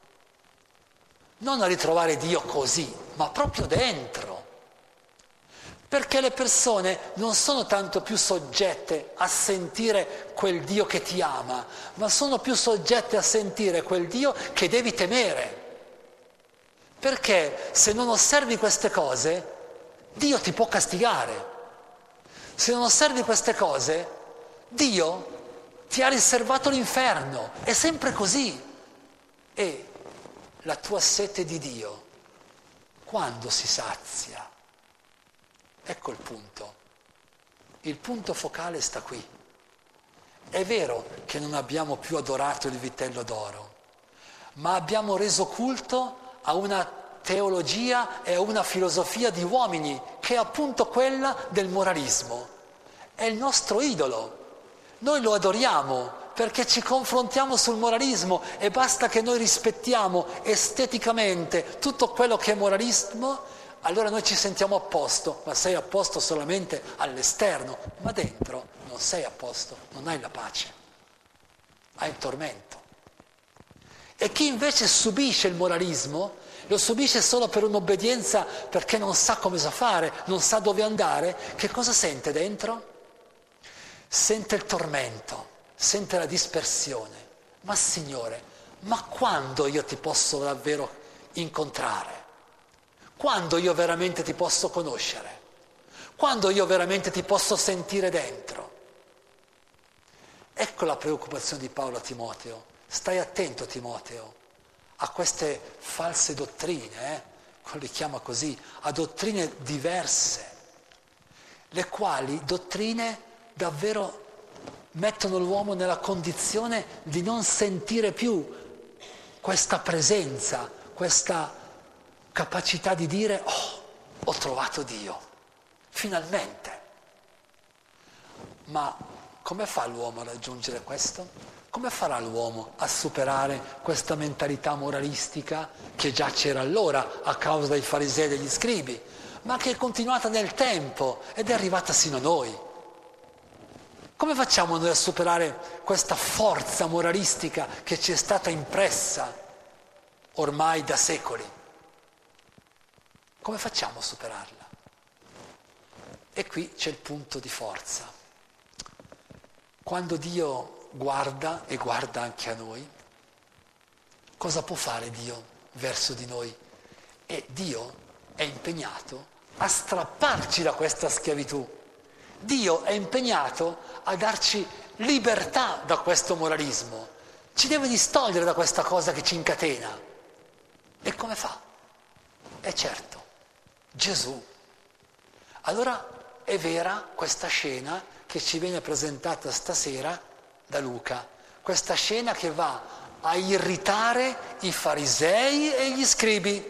Non a ritrovare Dio così, ma proprio dentro. Perché le persone non sono tanto più soggette a sentire quel Dio che ti ama, ma sono più soggette a sentire quel Dio che devi temere. Perché se non osservi queste cose, Dio ti può castigare. Se non osservi queste cose, Dio ti ha riservato l'inferno. È sempre così. E la tua sete di Dio, quando si sazia? Ecco il punto. Il punto focale sta qui. È vero che non abbiamo più adorato il vitello d'oro, ma abbiamo reso culto a una teologia e a una filosofia di uomini, che è appunto quella del moralismo. È il nostro idolo. Noi lo adoriamo perché ci confrontiamo sul moralismo e basta che noi rispettiamo esteticamente tutto quello che è moralismo, allora noi ci sentiamo a posto. Ma sei a posto solamente all'esterno, ma dentro non sei a posto, non hai la pace, hai il tormento. E chi invece subisce il moralismo, lo subisce solo per un'obbedienza, perché non sa come sa fare, non sa dove andare, che cosa sente dentro? Sente il tormento, sente la dispersione. Ma Signore, ma quando io ti posso davvero incontrare? Quando io veramente ti posso conoscere? Quando io veramente ti posso sentire dentro? Ecco la preoccupazione di Paolo a Timoteo. Stai attento, Timoteo, a queste false dottrine, eh? li chiama così, a dottrine diverse, le quali dottrine davvero mettono l'uomo nella condizione di non sentire più questa presenza, questa capacità di dire: oh, ho trovato Dio, finalmente. Ma come fa l'uomo a raggiungere questo? Come farà l'uomo a superare questa mentalità moralistica che già c'era allora a causa dei farisei e degli scribi, ma che è continuata nel tempo ed è arrivata sino a noi? Come facciamo noi a superare questa forza moralistica che ci è stata impressa ormai da secoli? Come facciamo a superarla? E qui c'è il punto di forza. Quando Dio guarda, e guarda anche a noi, cosa può fare Dio verso di noi? E Dio è impegnato a strapparci da questa schiavitù. Dio è impegnato a darci libertà da questo moralismo. Ci deve distogliere da questa cosa che ci incatena. E come fa? E certo, Gesù. Allora è vera questa scena che ci viene presentata stasera da Luca, questa scena che va a irritare i farisei e gli scribi.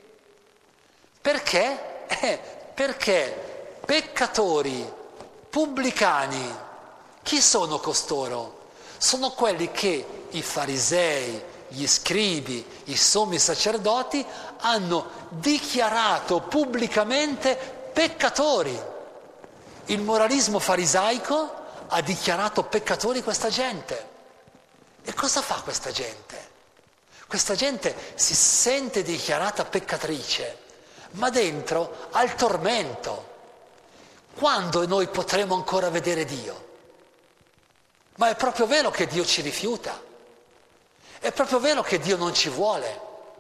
Perché? Eh, perché peccatori, pubblicani, chi sono costoro? Sono quelli che i farisei, gli scribi, i sommi sacerdoti hanno dichiarato pubblicamente peccatori. Il moralismo farisaico ha dichiarato peccatori questa gente. E cosa fa questa gente? Questa gente si sente dichiarata peccatrice, ma dentro ha il tormento. Quando noi potremo ancora vedere Dio? Ma è proprio vero che Dio ci rifiuta. È proprio vero che Dio non ci vuole.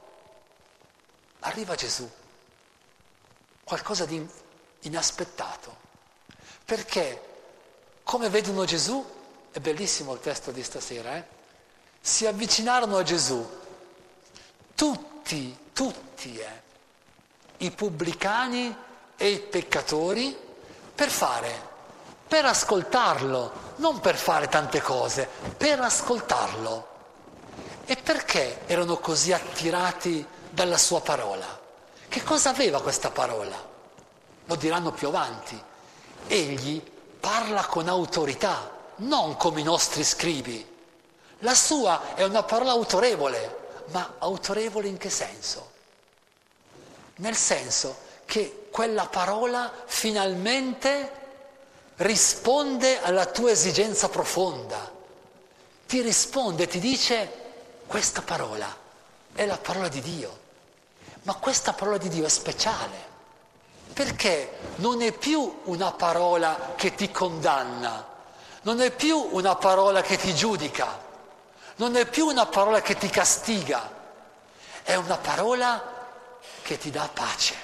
Arriva Gesù, qualcosa di inaspettato, perché come vedono Gesù, è bellissimo il testo di stasera, eh? Si avvicinarono a Gesù tutti, tutti, eh, i pubblicani e i peccatori per fare, per ascoltarlo, non per fare tante cose, per ascoltarlo. E perché erano così attirati dalla sua parola? Che cosa aveva questa parola? Lo diranno più avanti. Egli parla con autorità, non come i nostri scribi. La sua è una parola autorevole, ma autorevole in che senso? Nel senso che quella parola finalmente risponde alla tua esigenza profonda. Ti risponde, ti dice: questa parola è la parola di Dio, ma questa parola di Dio è speciale, perché non è più una parola che ti condanna, non è più una parola che ti giudica, non è più una parola che ti castiga, è una parola che ti dà pace.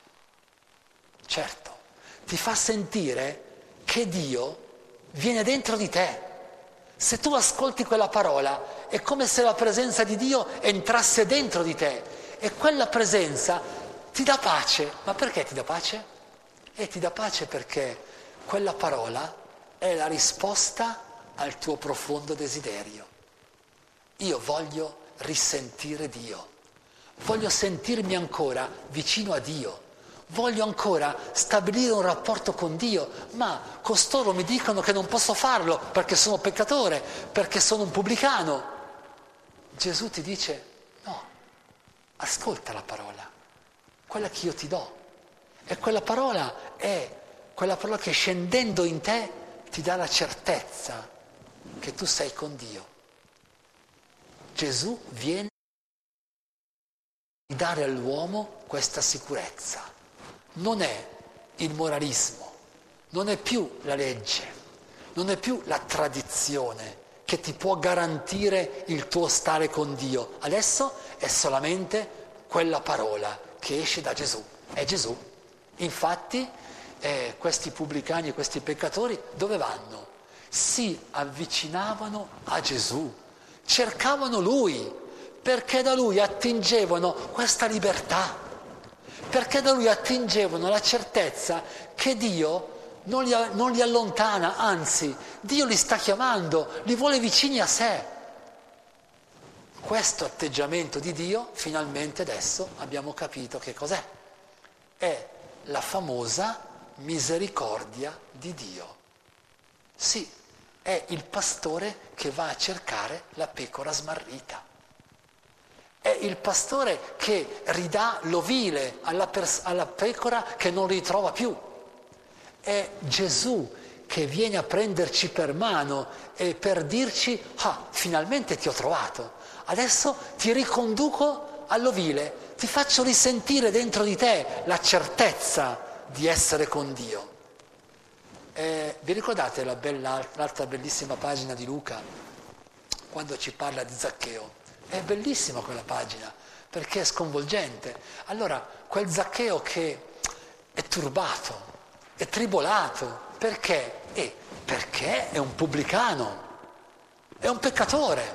Certo, ti fa sentire che Dio viene dentro di te. Se tu ascolti quella parola, è come se la presenza di Dio entrasse dentro di te e quella presenza ti dà pace. Ma perché ti dà pace? E ti dà pace perché quella parola è la risposta al tuo profondo desiderio. Io voglio risentire Dio, voglio sentirmi ancora vicino a Dio, voglio ancora stabilire un rapporto con Dio, ma costoro mi dicono che non posso farlo perché sono peccatore, perché sono un pubblicano. Gesù ti dice: no, ascolta la parola, quella che io ti do. E quella parola è quella parola che scendendo in te ti dà la certezza che tu sei con Dio. Gesù viene a dare all'uomo questa sicurezza. Non è il moralismo, non è più la legge, non è più la tradizione che ti può garantire il tuo stare con Dio. Adesso è solamente quella parola che esce da Gesù, è Gesù. Infatti eh, questi pubblicani e questi peccatori dove vanno? Si avvicinavano a Gesù, cercavano Lui, perché da Lui attingevano questa libertà, perché da Lui attingevano la certezza che Dio non li, non li allontana, anzi, Dio li sta chiamando, li vuole vicini a sé. Questo atteggiamento di Dio, finalmente adesso abbiamo capito che cos'è. È la famosa misericordia di Dio. Sì, è il pastore che va a cercare la pecora smarrita. È il pastore che ridà l'ovile alla, pers- alla pecora che non ritrova più. È Gesù che viene a prenderci per mano e per dirci: ah, finalmente ti ho trovato, adesso ti riconduco all'ovile, ti faccio risentire dentro di te la certezza di essere con Dio. Eh, vi ricordate la bella, l'altra bellissima pagina di Luca, quando ci parla di Zaccheo? È bellissima quella pagina, perché è sconvolgente. Allora, quel Zaccheo che è turbato, è tribolato, perché? Eh, perché è un pubblicano, è un peccatore,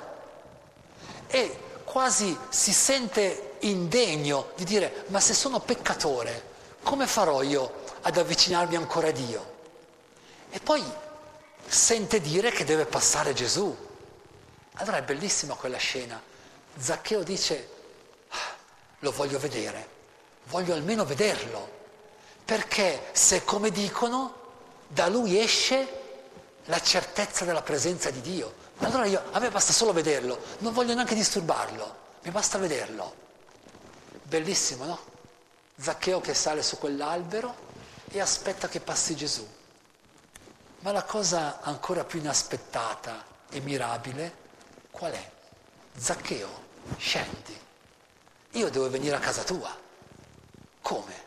e quasi si sente indegno di dire: ma se sono peccatore, come farò io ad avvicinarmi ancora a Dio? E poi sente dire che deve passare Gesù. Allora è bellissima quella scena. Zaccheo dice: ah, lo voglio vedere, voglio almeno vederlo, perché se come dicono, da lui esce la certezza della presenza di Dio. Allora io, a me basta solo vederlo, non voglio neanche disturbarlo, mi basta vederlo. Bellissimo, no? Zaccheo che sale su quell'albero e aspetta che passi Gesù. Ma la cosa ancora più inaspettata e mirabile, qual è? Zaccheo, scendi. Io devo venire a casa tua. Come?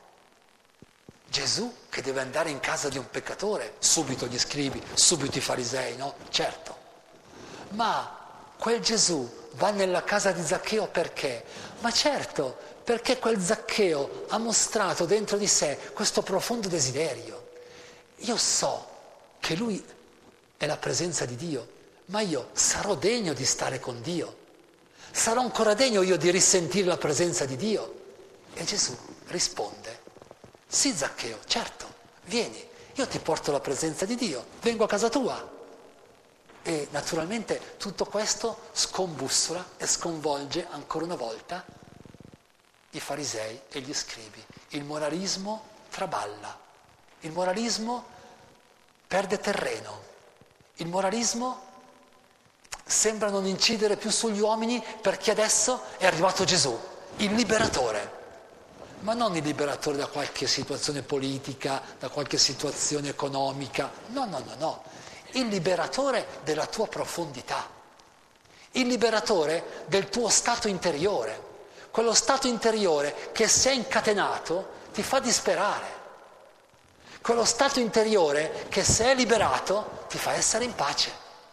Gesù che deve andare in casa di un peccatore, subito gli scribi, subito i farisei, no? Certo. Ma quel Gesù va nella casa di Zaccheo perché? Ma certo, perché quel Zaccheo ha mostrato dentro di sé questo profondo desiderio. Io so che lui è la presenza di Dio, ma io sarò degno di stare con Dio. Sarò ancora degno io di risentire la presenza di Dio? E Gesù risponde, sì Zaccheo, certo, vieni, io ti porto la presenza di Dio, vengo a casa tua. E naturalmente tutto questo scombussola e sconvolge ancora una volta i farisei e gli scribi. Il moralismo traballa, il moralismo perde terreno, il moralismo sembra non incidere più sugli uomini perché adesso è arrivato Gesù, il liberatore. Ma non il liberatore da qualche situazione politica, da qualche situazione economica, no, no, no, no, il liberatore della tua profondità, il liberatore del tuo stato interiore, quello stato interiore che se è incatenato ti fa disperare, quello stato interiore che se è liberato ti fa essere in pace.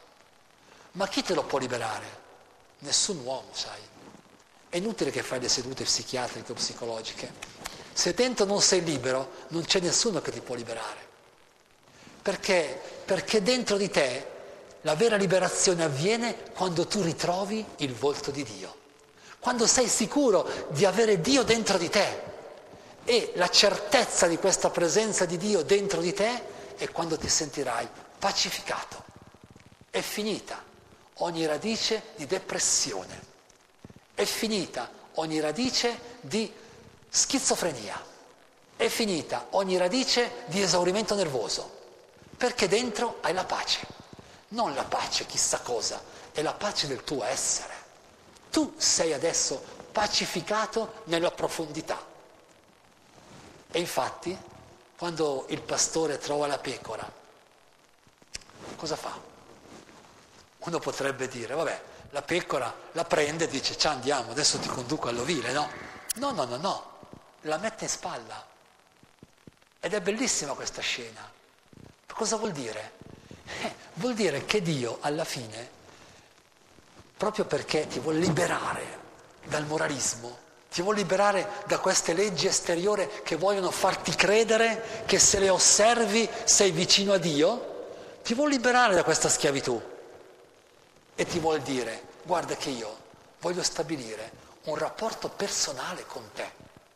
Ma chi te lo può liberare? Nessun uomo, sai. È inutile che fai le sedute psichiatriche o psicologiche. Se dentro non sei libero, non c'è nessuno che ti può liberare. Perché? Perché dentro di te la vera liberazione avviene quando tu ritrovi il volto di Dio. Quando sei sicuro di avere Dio dentro di te. E la certezza di questa presenza di Dio dentro di te è quando ti sentirai pacificato. È finita ogni radice di depressione. È finita ogni radice di schizofrenia. È finita ogni radice di esaurimento nervoso. Perché dentro hai la pace. Non la pace chissà cosa, è la pace del tuo essere. Tu sei adesso pacificato nella profondità. E infatti, quando il pastore trova la pecora, cosa fa? Uno potrebbe dire, vabbè, la pecora la prende e dice, ciao andiamo, adesso ti conduco all'ovile, no? No, no, no, no, la mette in spalla. Ed è bellissima questa scena. Cosa vuol dire? Eh, vuol dire che Dio, alla fine, proprio perché ti vuole liberare dal moralismo, ti vuole liberare da queste leggi esteriori che vogliono farti credere che se le osservi sei vicino a Dio, ti vuole liberare da questa schiavitù e ti vuol dire, guarda che io voglio stabilire un rapporto personale con te.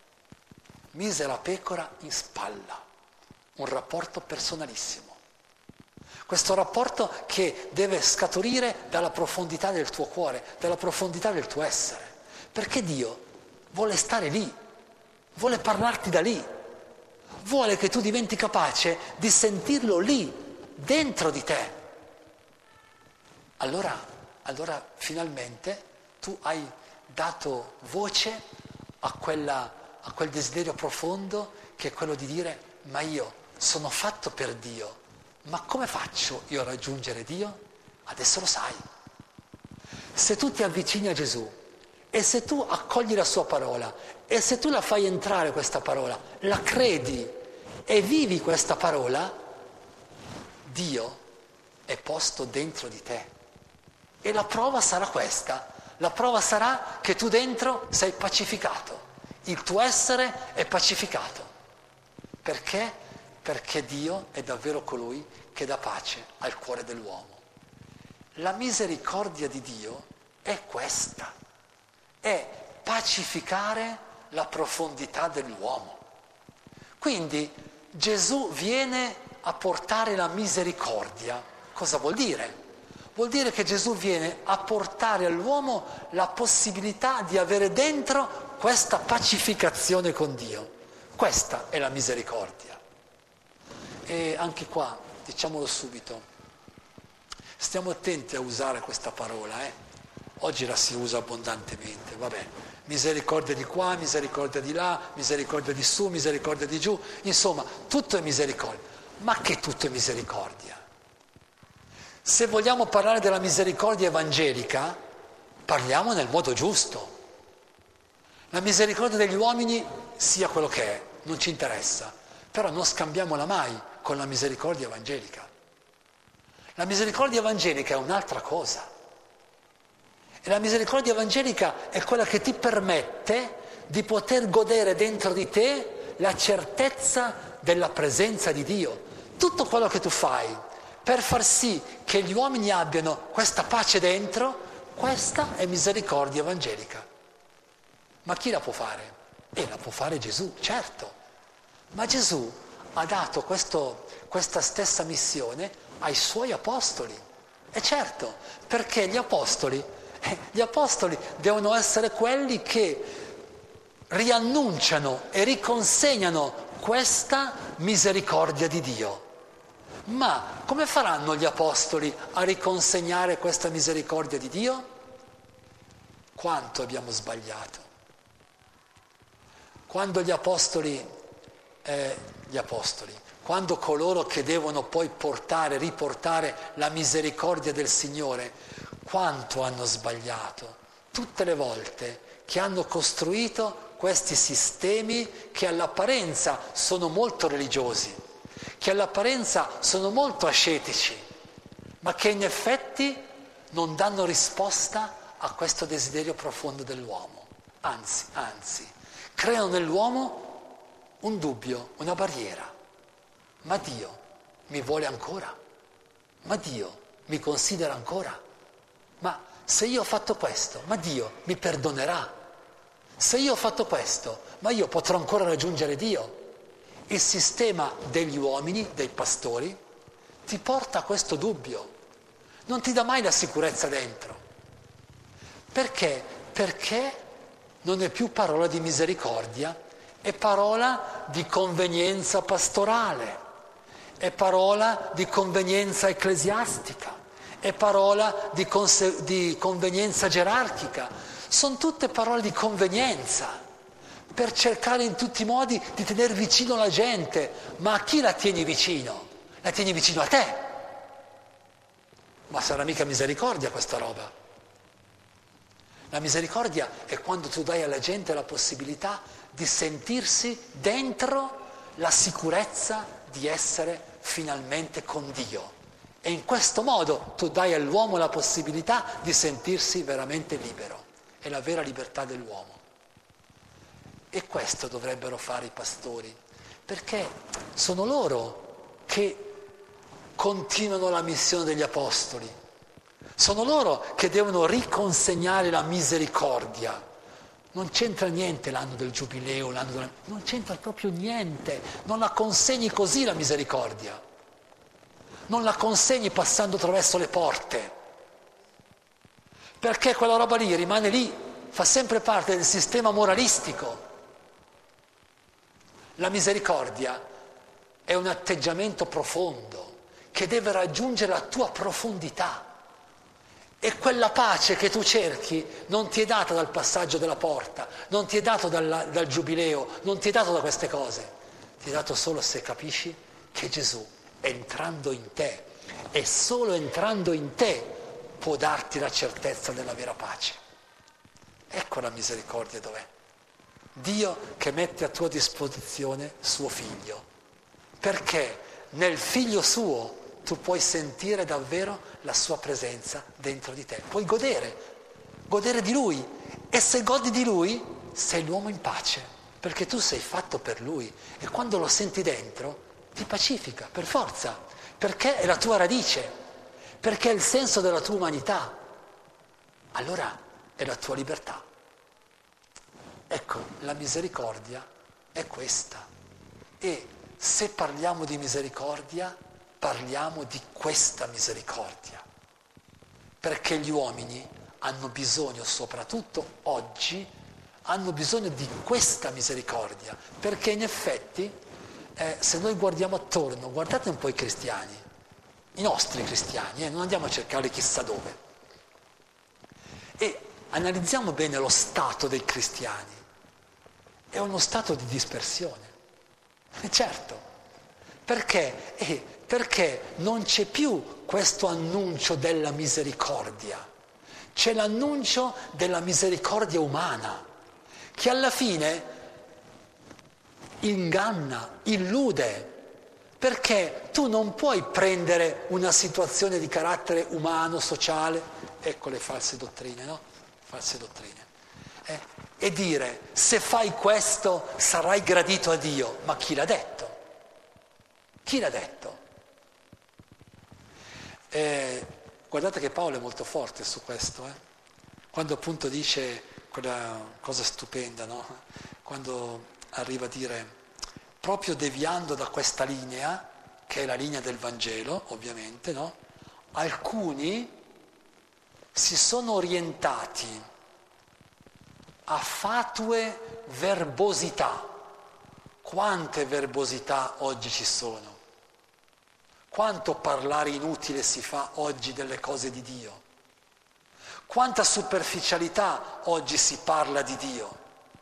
Mise la pecora in spalla, un rapporto personalissimo. Questo rapporto che deve scaturire dalla profondità del tuo cuore, dalla profondità del tuo essere, perché Dio vuole stare lì, vuole parlarti da lì, vuole che tu diventi capace di sentirlo lì, dentro di te. Allora, allora finalmente tu hai dato voce a, quella, a quel desiderio profondo che è quello di dire, ma io sono fatto per Dio, ma come faccio io a raggiungere Dio? Adesso lo sai. Se tu ti avvicini a Gesù, e se tu accogli la sua parola, e se tu la fai entrare questa parola, la credi e vivi questa parola, Dio è posto dentro di te. E la prova sarà questa. La prova sarà che tu dentro sei pacificato. Il tuo essere è pacificato. Perché? Perché Dio è davvero colui che dà pace al cuore dell'uomo. La misericordia di Dio è questa. È pacificare la profondità dell'uomo. Quindi Gesù viene a portare la misericordia. Cosa vuol dire? Vuol dire che Gesù viene a portare all'uomo la possibilità di avere dentro questa pacificazione con Dio. Questa è la misericordia. E anche qua, diciamolo subito, stiamo attenti a usare questa parola, eh? Oggi la si usa abbondantemente, vabbè, misericordia di qua, misericordia di là, misericordia di su, misericordia di giù, insomma, tutto è misericordia. Ma che tutto è misericordia? Se vogliamo parlare della misericordia evangelica, parliamo nel modo giusto. La misericordia degli uomini sia quello che è, non ci interessa, però non scambiamola mai con la misericordia evangelica. La misericordia evangelica è un'altra cosa. E la misericordia evangelica è quella che ti permette di poter godere dentro di te la certezza della presenza di Dio. Tutto quello che tu fai per far sì che gli uomini abbiano questa pace dentro, questa è misericordia evangelica. Ma chi la può fare? E la può fare Gesù, certo. Ma Gesù ha dato questo, questa stessa missione ai suoi apostoli. E certo, perché gli apostoli, eh, gli apostoli devono essere quelli che riannunciano e riconsegnano questa misericordia di Dio. Ma come faranno gli apostoli a riconsegnare questa misericordia di Dio? Quanto abbiamo sbagliato. Quando gli apostoli, eh, gli apostoli, quando coloro che devono poi portare, riportare la misericordia del Signore, quanto hanno sbagliato. Tutte le volte che hanno costruito questi sistemi che all'apparenza sono molto religiosi, che all'apparenza sono molto ascetici, ma che in effetti non danno risposta a questo desiderio profondo dell'uomo. Anzi, anzi, creano nell'uomo un dubbio, una barriera. Ma Dio mi vuole ancora? Ma Dio mi considera ancora? Ma se io ho fatto questo, ma Dio mi perdonerà? Se io ho fatto questo, ma io potrò ancora raggiungere Dio? Il sistema degli uomini, dei pastori, ti porta a questo dubbio. Non ti dà mai la sicurezza dentro. Perché? Perché non è più parola di misericordia, è parola di convenienza pastorale, è parola di convenienza ecclesiastica, è parola di, conse- di convenienza gerarchica. Sono tutte parole di convenienza, per cercare in tutti i modi di tenere vicino la gente. Ma a chi la tieni vicino? La tieni vicino a te. Ma sarà mica misericordia questa roba. La misericordia è quando tu dai alla gente la possibilità di sentirsi dentro la sicurezza di essere finalmente con Dio. E in questo modo tu dai all'uomo la possibilità di sentirsi veramente libero. È la vera libertà dell'uomo. E questo dovrebbero fare i pastori, perché sono loro che continuano la missione degli apostoli. Sono loro che devono riconsegnare la misericordia. Non c'entra niente l'anno del giubileo, l'anno della... non c'entra proprio niente. Non la consegni così la misericordia. Non la consegni passando attraverso le porte. Perché quella roba lì rimane lì, fa sempre parte del sistema moralistico. La misericordia è un atteggiamento profondo che deve raggiungere la tua profondità. E quella pace che tu cerchi non ti è data dal passaggio della porta, non ti è dato dal, dal giubileo, non ti è dato da queste cose. Ti è dato solo se capisci che Gesù, entrando in te, e solo entrando in te, può darti la certezza della vera pace. Ecco la misericordia dov'è. Dio che mette a tua disposizione suo figlio, perché nel figlio suo tu puoi sentire davvero la sua presenza dentro di te, puoi godere, godere di lui, e se godi di lui sei l'uomo in pace, perché tu sei fatto per lui, e quando lo senti dentro ti pacifica per forza, perché è la tua radice, perché è il senso della tua umanità, allora è la tua libertà. Ecco, la misericordia è questa. E se parliamo di misericordia, parliamo di questa misericordia. Perché gli uomini hanno bisogno, soprattutto oggi, hanno bisogno di questa misericordia. Perché in effetti, eh, se noi guardiamo attorno, guardate un po' i cristiani, i nostri cristiani, eh, non andiamo a cercare chissà dove. E analizziamo bene lo stato dei cristiani. È uno stato di dispersione, certo, perché eh, Perché non c'è più questo annuncio della misericordia, c'è l'annuncio della misericordia umana, che alla fine inganna, illude, perché tu non puoi prendere una situazione di carattere umano, sociale, ecco le false dottrine, no? False dottrine. Eh? E dire, se fai questo sarai gradito a Dio. Ma chi l'ha detto? Chi l'ha detto? Eh, guardate che Paolo è molto forte su questo, eh? Quando appunto dice quella cosa stupenda, no? Quando arriva a dire, proprio deviando da questa linea, che è la linea del Vangelo, ovviamente, no? Alcuni si sono orientati a fatue verbosità. Quante verbosità oggi ci sono? Quanto parlare inutile si fa oggi delle cose di Dio? Quanta superficialità oggi si parla di Dio?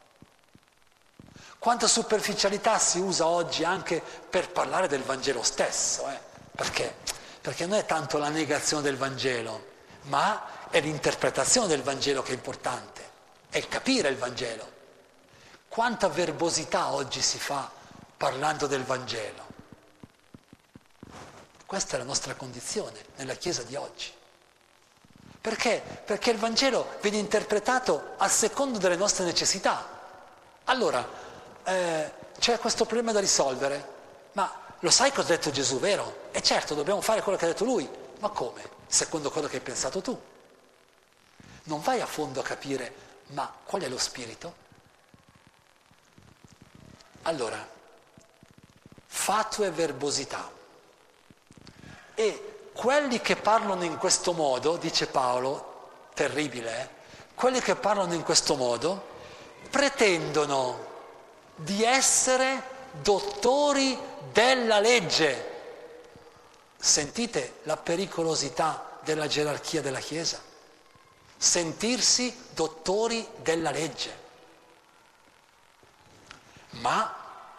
Quanta superficialità si usa oggi anche per parlare del Vangelo stesso, eh? Perché? Perché non è tanto la negazione del Vangelo, ma è l'interpretazione del Vangelo che è importante, è il capire il Vangelo. Quanta verbosità oggi si fa parlando del Vangelo? Questa è la nostra condizione nella Chiesa di oggi. Perché? Perché il Vangelo viene interpretato a secondo delle nostre necessità. Allora, eh, c'è questo problema da risolvere, ma lo sai cosa ha detto Gesù, vero? E certo, dobbiamo fare quello che ha detto Lui, ma come? Secondo quello che hai pensato tu. Non vai a fondo a capire, ma qual è lo spirito? Allora, fatue verbosità. E quelli che parlano in questo modo, dice Paolo, terribile, eh? Quelli che parlano in questo modo pretendono di essere dottori della legge. Sentite la pericolosità della gerarchia della Chiesa? Sentirsi dottori della legge. Ma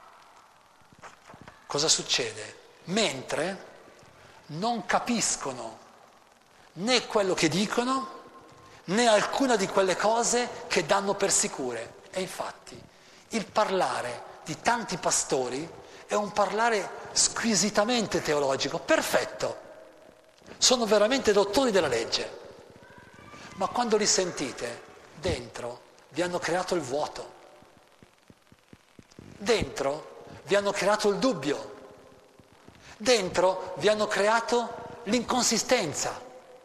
cosa succede? Mentre non capiscono né quello che dicono, né alcuna di quelle cose che danno per sicure. E infatti il parlare di tanti pastori è un parlare squisitamente teologico, perfetto. Sono veramente dottori della legge. Ma quando li sentite, dentro vi hanno creato il vuoto. Dentro vi hanno creato il dubbio. Dentro vi hanno creato l'inconsistenza,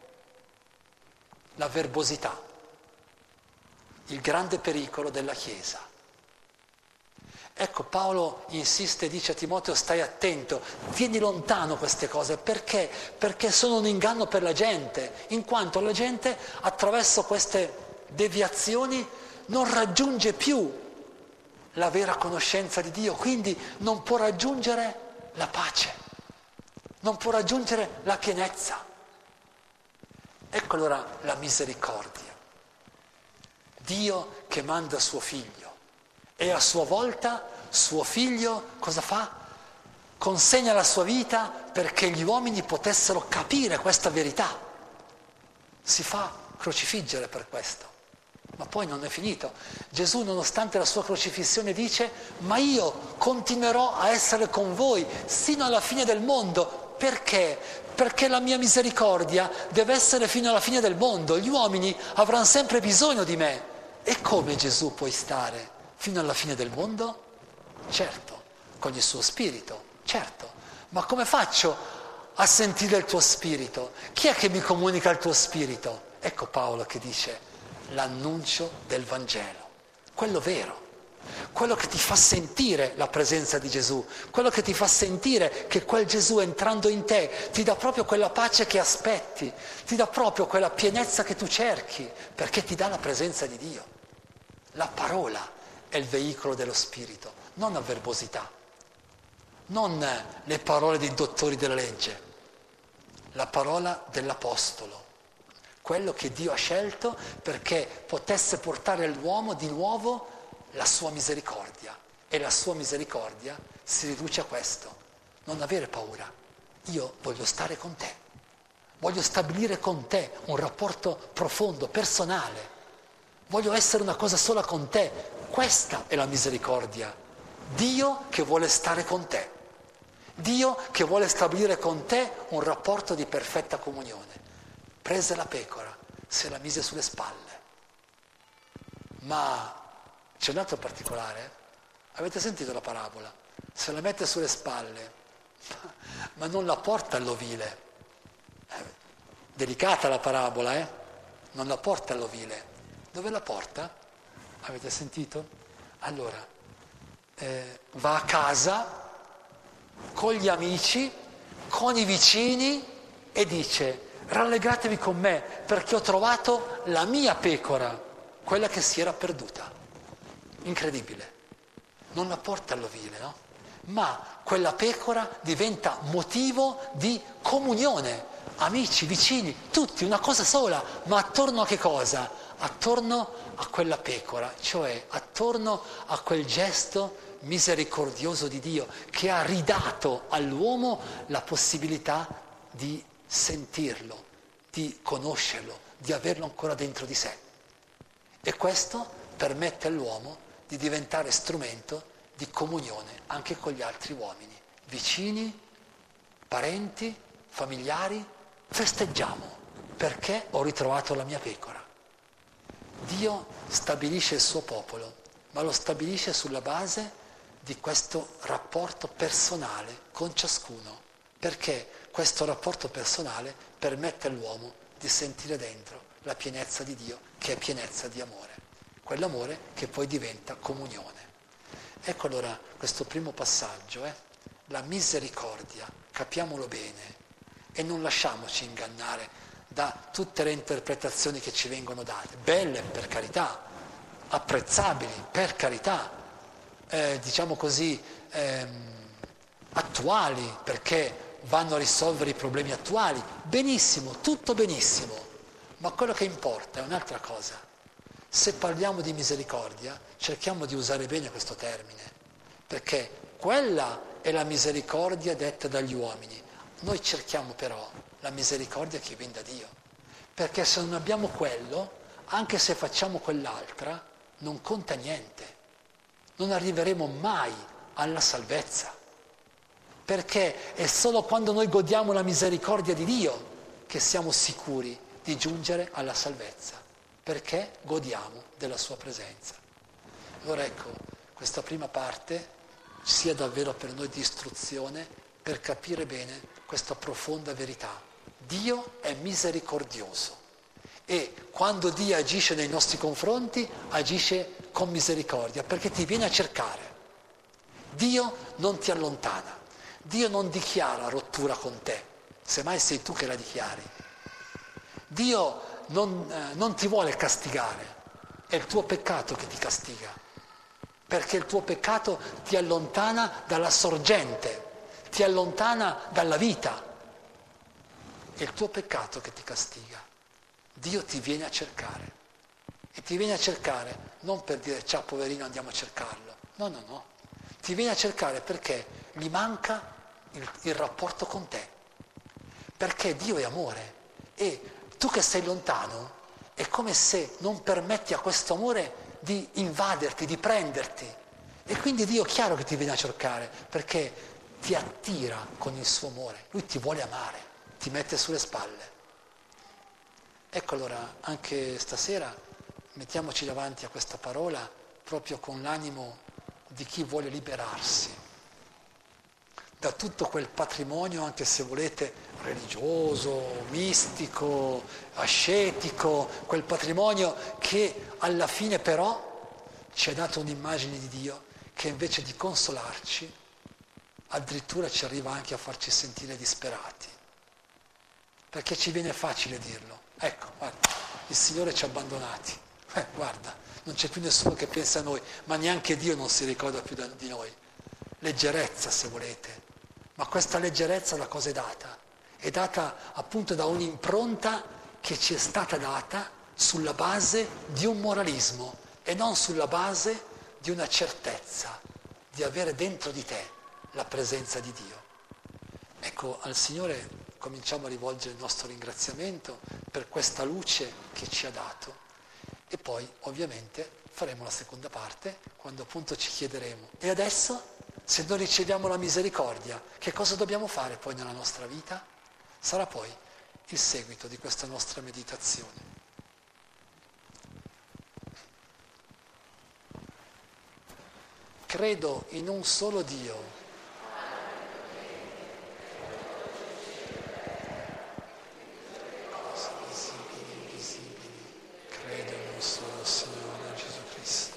la verbosità, il grande pericolo della Chiesa. Ecco, Paolo insiste e dice a Timoteo: stai attento, tieni lontano queste cose. Perché? Perché sono un inganno per la gente, in quanto la gente attraverso queste deviazioni non raggiunge più la vera conoscenza di Dio, quindi non può raggiungere la pace. Non può raggiungere la pienezza. Ecco allora la misericordia. Dio che manda suo figlio e a sua volta suo figlio cosa fa? Consegna la sua vita perché gli uomini potessero capire questa verità. Si fa crocifiggere per questo. Ma poi non è finito. Gesù, nonostante la sua crocifissione, dice: ma io continuerò a essere con voi sino alla fine del mondo. Perché? Perché la mia misericordia deve essere fino alla fine del mondo. Gli uomini avranno sempre bisogno di me. E come Gesù puoi stare fino alla fine del mondo? Certo, con il suo spirito, certo. Ma come faccio a sentire il tuo spirito? Chi è che mi comunica il tuo spirito? Ecco Paolo che dice: l'annuncio del Vangelo, quello vero. Quello che ti fa sentire la presenza di Gesù, quello che ti fa sentire che quel Gesù entrando in te ti dà proprio quella pace che aspetti, ti dà proprio quella pienezza che tu cerchi, perché ti dà la presenza di Dio. La parola è il veicolo dello Spirito, non la verbosità, non le parole dei dottori della legge, la parola dell'Apostolo. Quello che Dio ha scelto perché potesse portare all'uomo di nuovo la sua misericordia. E la sua misericordia si riduce a questo: non avere paura, io voglio stare con te, voglio stabilire con te un rapporto profondo, personale, voglio essere una cosa sola con te. Questa è la misericordia. Dio che vuole stare con te, Dio che vuole stabilire con te un rapporto di perfetta comunione. Prese la pecora, se la mise sulle spalle. Ma c'è un altro particolare, avete sentito la parabola? Se la mette sulle spalle, ma non la porta all'ovile. Eh, delicata la parabola, eh? Non la porta all'ovile. Dove la porta? Avete sentito? Allora, eh, va a casa con gli amici, con i vicini e dice: rallegratevi con me perché ho trovato la mia pecora, quella che si era perduta. Incredibile. Non la porta all'ovile, no? Ma quella pecora diventa motivo di comunione. Amici, vicini, tutti, una cosa sola, ma attorno a che cosa? Attorno a quella pecora, cioè attorno a quel gesto misericordioso di Dio che ha ridato all'uomo la possibilità di sentirlo, di conoscerlo, di averlo ancora dentro di sé. E questo permette all'uomo di diventare strumento di comunione anche con gli altri uomini, vicini, parenti, familiari. Festeggiamo perché ho ritrovato la mia pecora. Dio stabilisce il suo popolo, ma lo stabilisce sulla base di questo rapporto personale con ciascuno, perché questo rapporto personale permette all'uomo di sentire dentro la pienezza di Dio, che è pienezza di amore, quell'amore che poi diventa comunione. Ecco allora questo primo passaggio, eh? La misericordia, capiamolo bene e non lasciamoci ingannare da tutte le interpretazioni che ci vengono date, belle per carità, apprezzabili per carità, eh, diciamo così, ehm, attuali perché vanno a risolvere i problemi attuali, benissimo, tutto benissimo, ma quello che importa è un'altra cosa. Se parliamo di misericordia, cerchiamo di usare bene questo termine, perché quella è la misericordia detta dagli uomini. Noi cerchiamo però la misericordia che viene da Dio, perché se non abbiamo quello, anche se facciamo quell'altra, non conta niente. Non arriveremo mai alla salvezza, perché è solo quando noi godiamo la misericordia di Dio che siamo sicuri di giungere alla salvezza, perché godiamo della sua presenza. Allora ecco, questa prima parte sia davvero per noi di istruzione per capire bene questa profonda verità. Dio è misericordioso e quando Dio agisce nei nostri confronti agisce con misericordia perché ti viene a cercare. Dio non ti allontana, Dio non dichiara rottura con te, semmai sei tu che la dichiari. Dio non, eh, non ti vuole castigare, è il tuo peccato che ti castiga, perché il tuo peccato ti allontana dalla sorgente, ti allontana dalla vita. È il tuo peccato che ti castiga. Dio ti viene a cercare. E ti viene a cercare non per dire ciao poverino andiamo a cercarlo. No, no, no. Ti viene a cercare perché gli manca il, il rapporto con te. Perché Dio è amore. E tu che sei lontano è come se non permetti a questo amore di invaderti, di prenderti. E quindi Dio è chiaro che ti viene a cercare perché ti attira con il suo amore. Lui ti vuole amare, ti mette sulle spalle. Ecco allora, anche stasera mettiamoci davanti a questa parola proprio con l'animo di chi vuole liberarsi da tutto quel patrimonio, anche se volete, religioso, mistico, ascetico, quel patrimonio che alla fine però ci ha dato un'immagine di Dio che invece di consolarci addirittura ci arriva anche a farci sentire disperati, perché ci viene facile dirlo. Ecco, guarda, il Signore ci ha abbandonati, eh, guarda, non c'è più nessuno che pensa a noi, ma neanche Dio non si ricorda più da, di noi. Leggerezza, se volete, ma questa leggerezza da cosa è data? È data appunto da un'impronta che ci è stata data sulla base di un moralismo e non sulla base di una certezza di avere dentro di te la presenza di Dio. Ecco, al Signore cominciamo a rivolgere il nostro ringraziamento per questa luce che ci ha dato e poi ovviamente faremo la seconda parte quando appunto ci chiederemo: e adesso, se noi riceviamo la misericordia, che cosa dobbiamo fare poi nella nostra vita? Sarà poi il seguito di questa nostra meditazione. Credo in un solo Dio, cose visibili e invisibili. Credo in un solo Signore Gesù Cristo.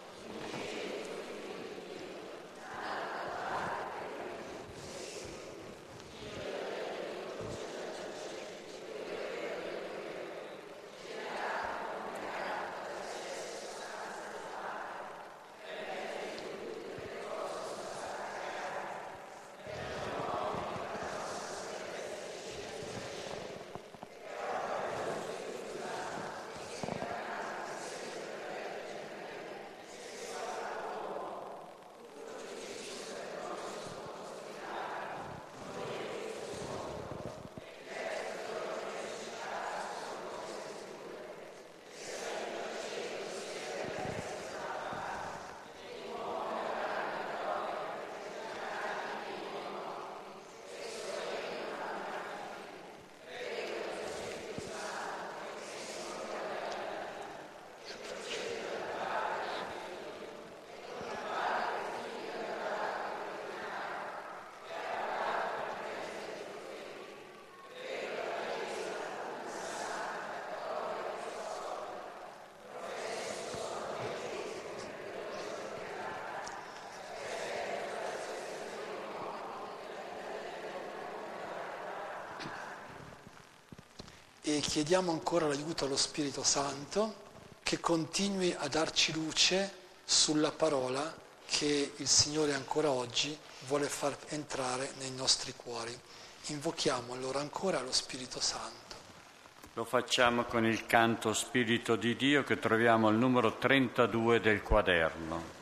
E chiediamo ancora l'aiuto allo Spirito Santo che continui a darci luce sulla parola che il Signore ancora oggi vuole far entrare nei nostri cuori. Invochiamo allora ancora lo Spirito Santo. Lo facciamo con il canto Spirito di Dio che troviamo al numero trentadue del quaderno.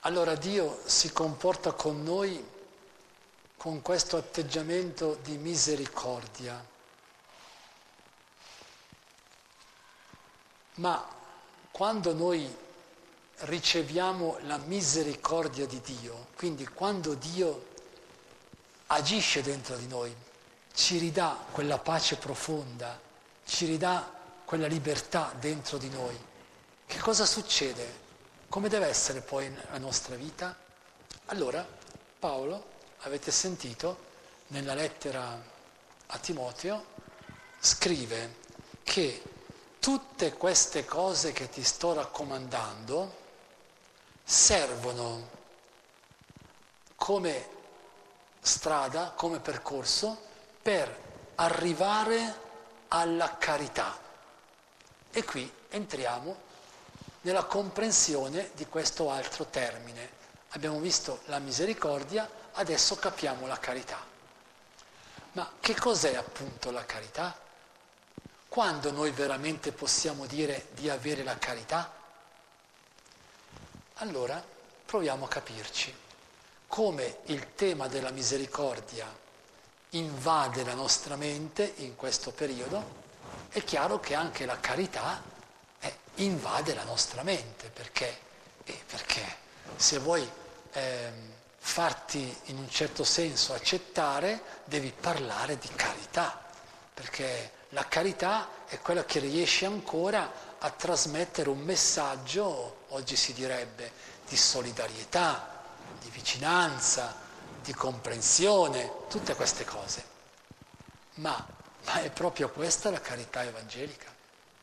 allora Dio si comporta con noi con questo atteggiamento di misericordia. Ma quando noi riceviamo la misericordia di Dio, quindi quando Dio agisce dentro di noi, ci ridà quella pace profonda, ci ridà quella libertà dentro di noi, che cosa succede? Come deve essere poi la nostra vita? Allora Paolo, avete sentito, nella lettera a Timoteo, scrive che tutte queste cose che ti sto raccomandando servono come strada, come percorso per arrivare alla carità. E qui entriamo nella comprensione di questo altro termine. Abbiamo visto la misericordia, adesso capiamo la carità. Ma che cos'è appunto la carità? Quando noi veramente possiamo dire di avere la carità? Allora proviamo a capirci. Come il tema della misericordia invade la nostra mente in questo periodo, è chiaro che anche la carità eh, invade la nostra mente. Perché? Eh, perché se vuoi eh, farti in un certo senso accettare, devi parlare di carità, perché la carità è quella che riesce ancora a trasmettere un messaggio, oggi si direbbe, di solidarietà, di vicinanza, di comprensione, tutte queste cose. Ma, ma è proprio questa la carità evangelica?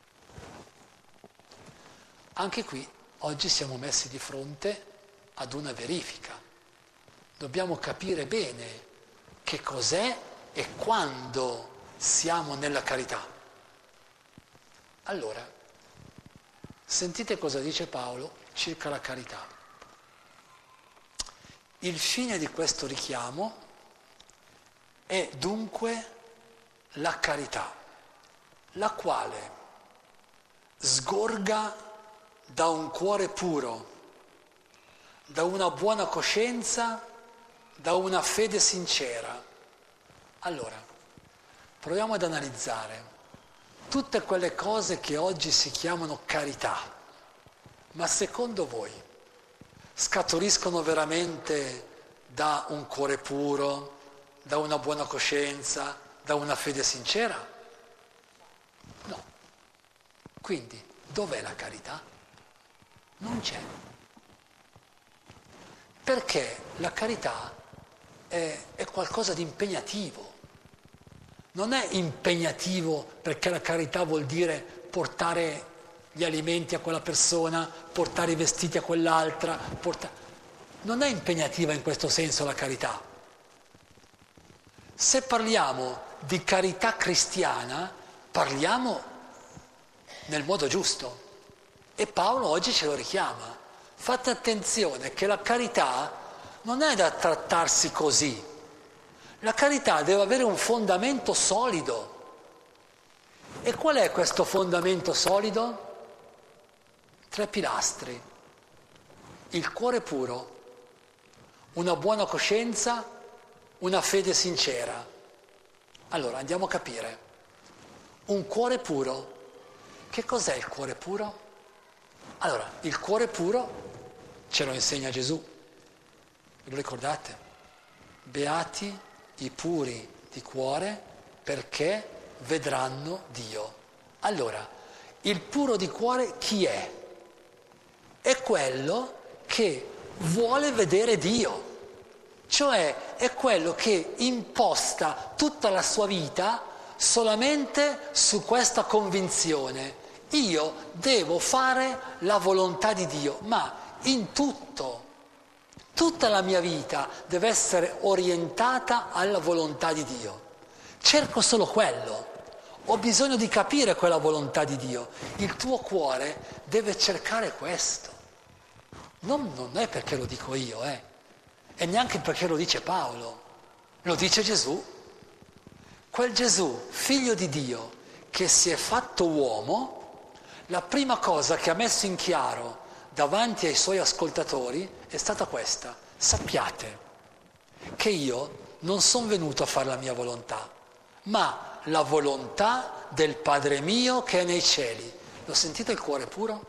Anche qui oggi siamo messi di fronte ad una verifica. Dobbiamo capire bene che cos'è e quando siamo nella carità. Allora, sentite cosa dice Paolo circa la carità. Il fine di questo richiamo è dunque la carità, la quale sgorga da un cuore puro, da una buona coscienza, da una fede sincera. Allora, proviamo ad analizzare tutte quelle cose che oggi si chiamano carità, ma secondo voi scaturiscono veramente da un cuore puro, da una buona coscienza, da una fede sincera? No. Quindi, dov'è la carità? Non c'è. Perché la carità è, è qualcosa di impegnativo. Non è impegnativo perché la carità vuol dire portare gli alimenti a quella persona, portare i vestiti a quell'altra, porta... non è impegnativa in questo senso la carità. Se parliamo di carità cristiana, parliamo nel modo giusto. E Paolo oggi ce lo richiama. Fate attenzione che la carità non è da trattarsi così. La carità deve avere un fondamento solido. E qual è questo fondamento solido? Tre pilastri. Il cuore puro, una buona coscienza, una fede sincera. Allora, andiamo a capire. Un cuore puro. Che cos'è il cuore puro? Allora, il cuore puro ce lo insegna Gesù. Lo ricordate? Beati i puri di cuore perché vedranno Dio. Allora, il puro di cuore chi è? È quello che vuole vedere Dio, cioè è quello che imposta tutta la sua vita solamente su questa convinzione. Io devo fare la volontà di Dio, ma in tutto. Tutta la mia vita deve essere orientata alla volontà di Dio. Cerco solo quello. Ho bisogno di capire quella volontà di Dio. Il tuo cuore deve cercare questo. Non, non è perché lo dico io, eh. E neanche perché lo dice Paolo. Lo dice Gesù. Quel Gesù, figlio di Dio, che si è fatto uomo, la prima cosa che ha messo in chiaro davanti ai suoi ascoltatori è stata questa: sappiate che io non sono venuto a fare la mia volontà, ma la volontà del Padre mio che è nei cieli. Lo sentite il cuore puro?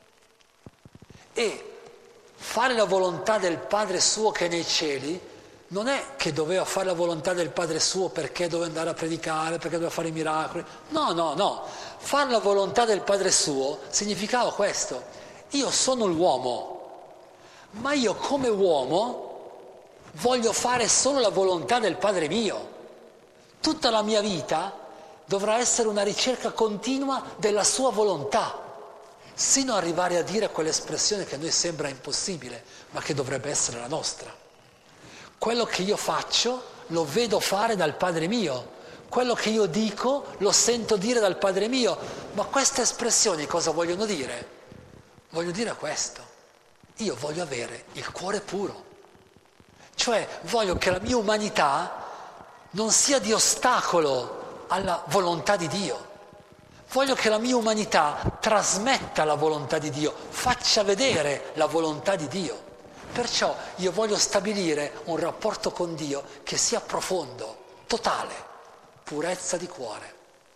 E fare la volontà del Padre suo che è nei cieli non è che doveva fare la volontà del Padre suo perché doveva andare a predicare, perché doveva fare i miracoli. No, no, no. Fare la volontà del Padre suo significava questo: io sono l'uomo, ma io come uomo voglio fare solo la volontà del Padre mio. Tutta la mia vita dovrà essere una ricerca continua della sua volontà, sino ad arrivare a dire quell'espressione che a noi sembra impossibile, ma che dovrebbe essere la nostra. Quello che io faccio lo vedo fare dal Padre mio, quello che io dico lo sento dire dal Padre mio, ma queste espressioni cosa vogliono dire? Voglio dire questo: io voglio avere il cuore puro, cioè voglio che la mia umanità non sia di ostacolo alla volontà di Dio. Voglio che la mia umanità trasmetta la volontà di Dio, faccia vedere la volontà di Dio. Perciò io voglio stabilire un rapporto con Dio che sia profondo, totale, purezza di cuore.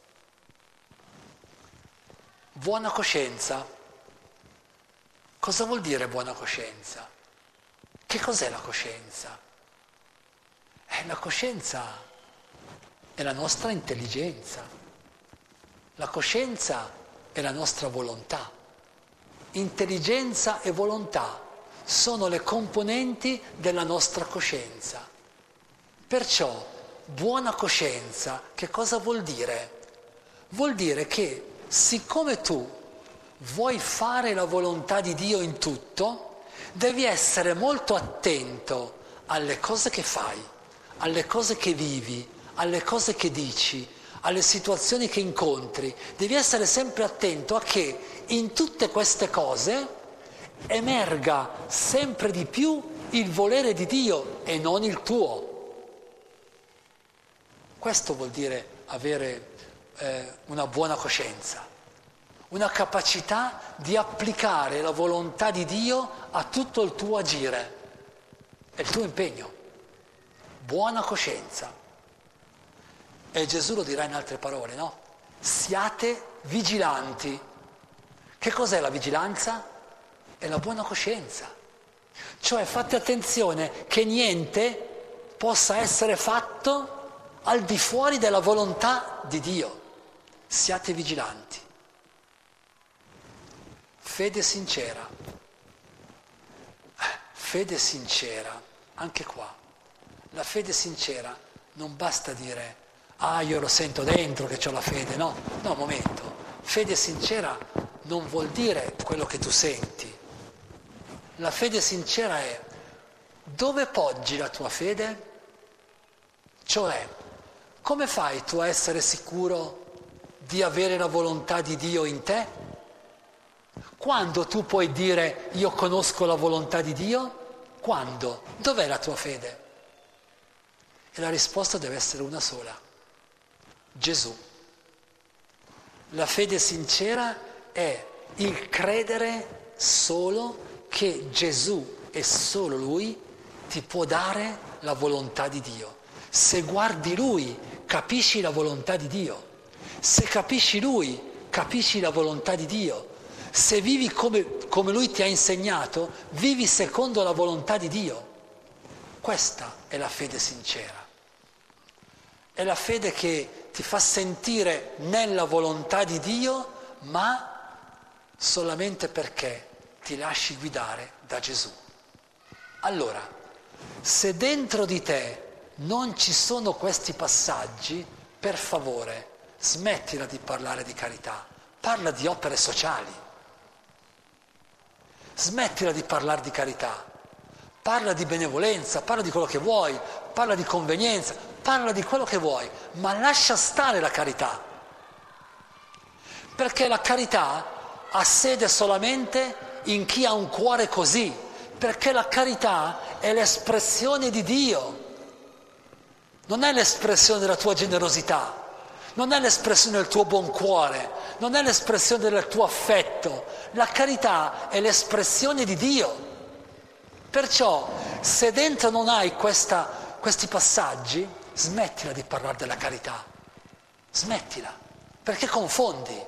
Buona coscienza. Cosa vuol dire buona coscienza? Che cos'è la coscienza? Eh, la coscienza è la nostra intelligenza. La coscienza è la nostra volontà. Intelligenza e volontà sono le componenti della nostra coscienza. Perciò, buona coscienza, che cosa vuol dire? Vuol dire che, siccome tu vuoi fare la volontà di Dio in tutto, devi essere molto attento alle cose che fai, alle cose che vivi, alle cose che dici, alle situazioni che incontri. Devi essere sempre attento a che in tutte queste cose emerga sempre di più il volere di Dio e non il tuo. Questo vuol dire avere eh, una buona coscienza, una capacità di applicare la volontà di Dio a tutto il tuo agire e il tuo impegno. Buona coscienza. E Gesù lo dirà in altre parole, no? Siate vigilanti. Che cos'è la vigilanza? È la buona coscienza. Cioè fate attenzione che niente possa essere fatto al di fuori della volontà di Dio. Siate vigilanti. Fede sincera. Fede sincera, anche qua. La fede sincera non basta dire ah io lo sento dentro che ho la fede, no, no, un momento. Fede sincera non vuol dire quello che tu senti. La fede sincera è dove poggi la tua fede? Cioè, come fai tu a essere sicuro di avere la volontà di Dio in te? Quando tu puoi dire io conosco la volontà di Dio? Quando? Dov'è la tua fede? E la risposta deve essere una sola: Gesù. La fede sincera è il credere solo che Gesù e solo Lui ti può dare la volontà di Dio. Se guardi Lui, capisci la volontà di Dio. Se capisci Lui, capisci la volontà di Dio. Se vivi come, come Lui ti ha insegnato, vivi secondo la volontà di Dio. Questa è la fede sincera. È la fede che ti fa sentire nella volontà di Dio, ma solamente perché ti lasci guidare da Gesù. Allora, se dentro di te non ci sono questi passaggi, per favore, smettila di parlare di carità, parla di opere sociali. Smettila di parlare di carità, parla di benevolenza, parla di quello che vuoi, parla di convenienza, parla di quello che vuoi, ma lascia stare la carità. Perché la carità ha sede solamente in chi ha un cuore così, perché la carità è l'espressione di Dio, non è l'espressione della tua generosità. non è l'espressione del tuo buon cuore, non è l'espressione del tuo affetto. La carità è l'espressione di Dio. Perciò, se dentro non hai questa, questi passaggi, smettila di parlare della carità. Smettila, perché confondi.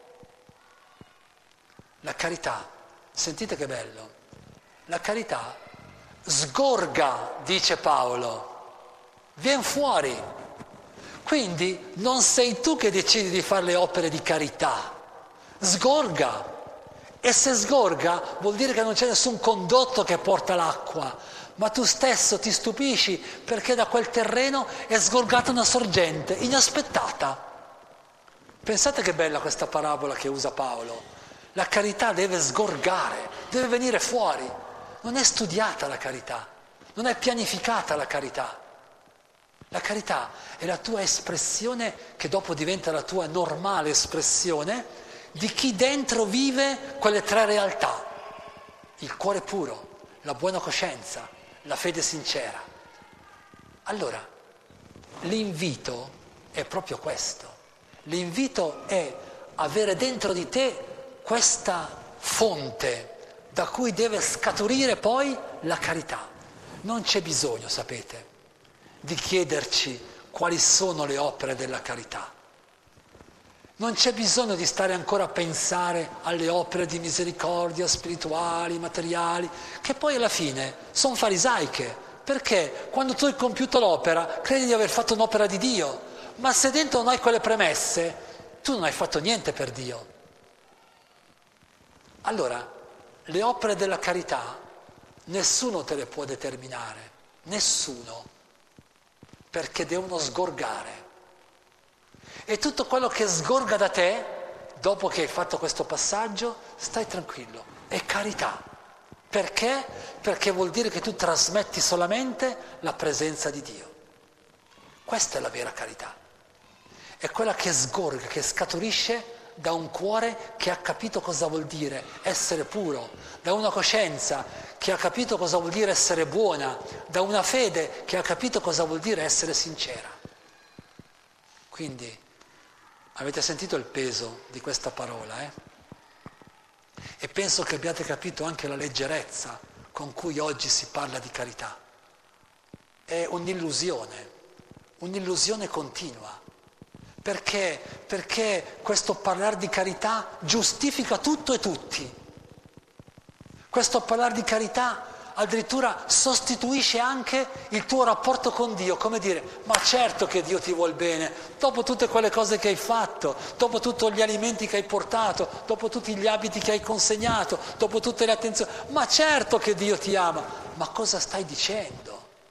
La carità, sentite che bello, la carità sgorga, dice Paolo, viene fuori. Quindi non sei tu che decidi di fare le opere di carità, sgorga. E se sgorga vuol dire che non c'è nessun condotto che porta l'acqua, ma tu stesso ti stupisci perché da quel terreno è sgorgata una sorgente inaspettata. Pensate che bella questa parabola che usa Paolo. La carità deve sgorgare, deve venire fuori. Non è studiata la carità, non è pianificata la carità. La carità è la tua espressione, che dopo diventa la tua normale espressione, di chi dentro vive quelle tre realtà: il cuore puro, la buona coscienza, la fede sincera. Allora, l'invito è proprio questo. L'invito è avere dentro di te questa fonte da cui deve scaturire poi la carità. Non c'è bisogno, sapete, di chiederci quali sono le opere della carità. Non c'è bisogno di stare ancora a pensare alle opere di misericordia spirituali, materiali, che poi alla fine sono farisaiche, perché quando tu hai compiuto l'opera credi di aver fatto un'opera di Dio, ma se dentro non hai quelle premesse, tu non hai fatto niente per Dio. Allora, le opere della carità nessuno te le può determinare, nessuno, perché devono sgorgare. E tutto quello che sgorga da te, dopo che hai fatto questo passaggio, stai tranquillo, è carità. Perché? Perché vuol dire che tu trasmetti solamente la presenza di Dio. Questa è la vera carità. È quella che sgorga, che scaturisce da un cuore che ha capito cosa vuol dire essere puro, da una coscienza che ha capito cosa vuol dire essere buona, da una fede che ha capito cosa vuol dire essere sincera. Quindi avete sentito il peso di questa parola, eh? E penso che abbiate capito anche la leggerezza con cui oggi si parla di carità. È un'illusione, un'illusione continua. Perché? Perché questo parlare di carità giustifica tutto e tutti. Questo parlare di carità addirittura sostituisce anche il tuo rapporto con Dio, come dire, ma certo che Dio ti vuol bene, dopo tutte quelle cose che hai fatto, dopo tutti gli alimenti che hai portato, dopo tutti gli abiti che hai consegnato, dopo tutte le attenzioni, ma certo che Dio ti ama. Ma cosa stai dicendo?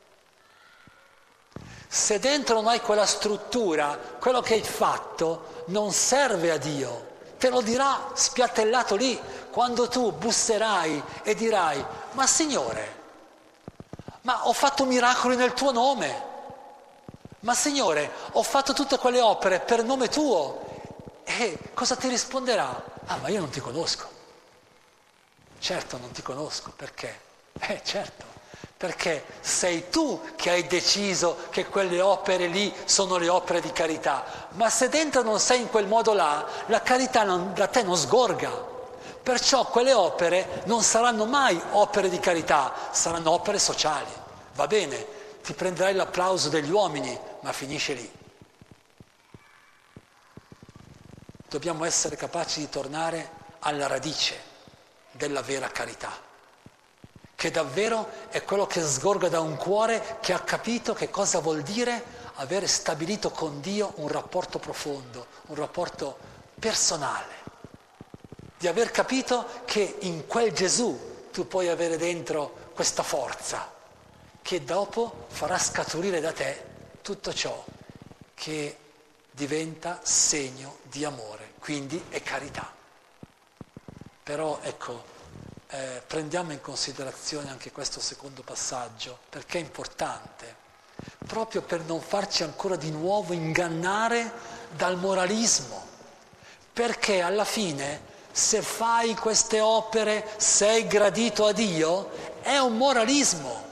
Se dentro non hai quella struttura, quello che hai fatto non serve a Dio. Te lo dirà spiattellato lì, quando tu busserai e dirai, ma Signore, ma ho fatto miracoli nel tuo nome, ma Signore, ho fatto tutte quelle opere per nome tuo. E cosa ti risponderà? Ah, ma io non ti conosco. Certo non ti conosco, perché? Eh, certo. Perché sei tu che hai deciso che quelle opere lì sono le opere di carità, ma se dentro non sei in quel modo là, la carità non, da te non sgorga. Perciò quelle opere non saranno mai opere di carità, saranno opere sociali. Va bene, ti prenderai l'applauso degli uomini, ma finisce lì. Dobbiamo essere capaci di tornare alla radice della vera carità, che davvero è quello che sgorga da un cuore che ha capito che cosa vuol dire avere stabilito con Dio un rapporto profondo, un rapporto personale, di aver capito che in quel Gesù tu puoi avere dentro questa forza che dopo farà scaturire da te tutto ciò che diventa segno di amore, quindi è carità. Però ecco, Eh, prendiamo in considerazione anche questo secondo passaggio, perché è importante, proprio per non farci ancora di nuovo ingannare dal moralismo, perché alla fine se fai queste opere sei gradito a Dio, è un moralismo.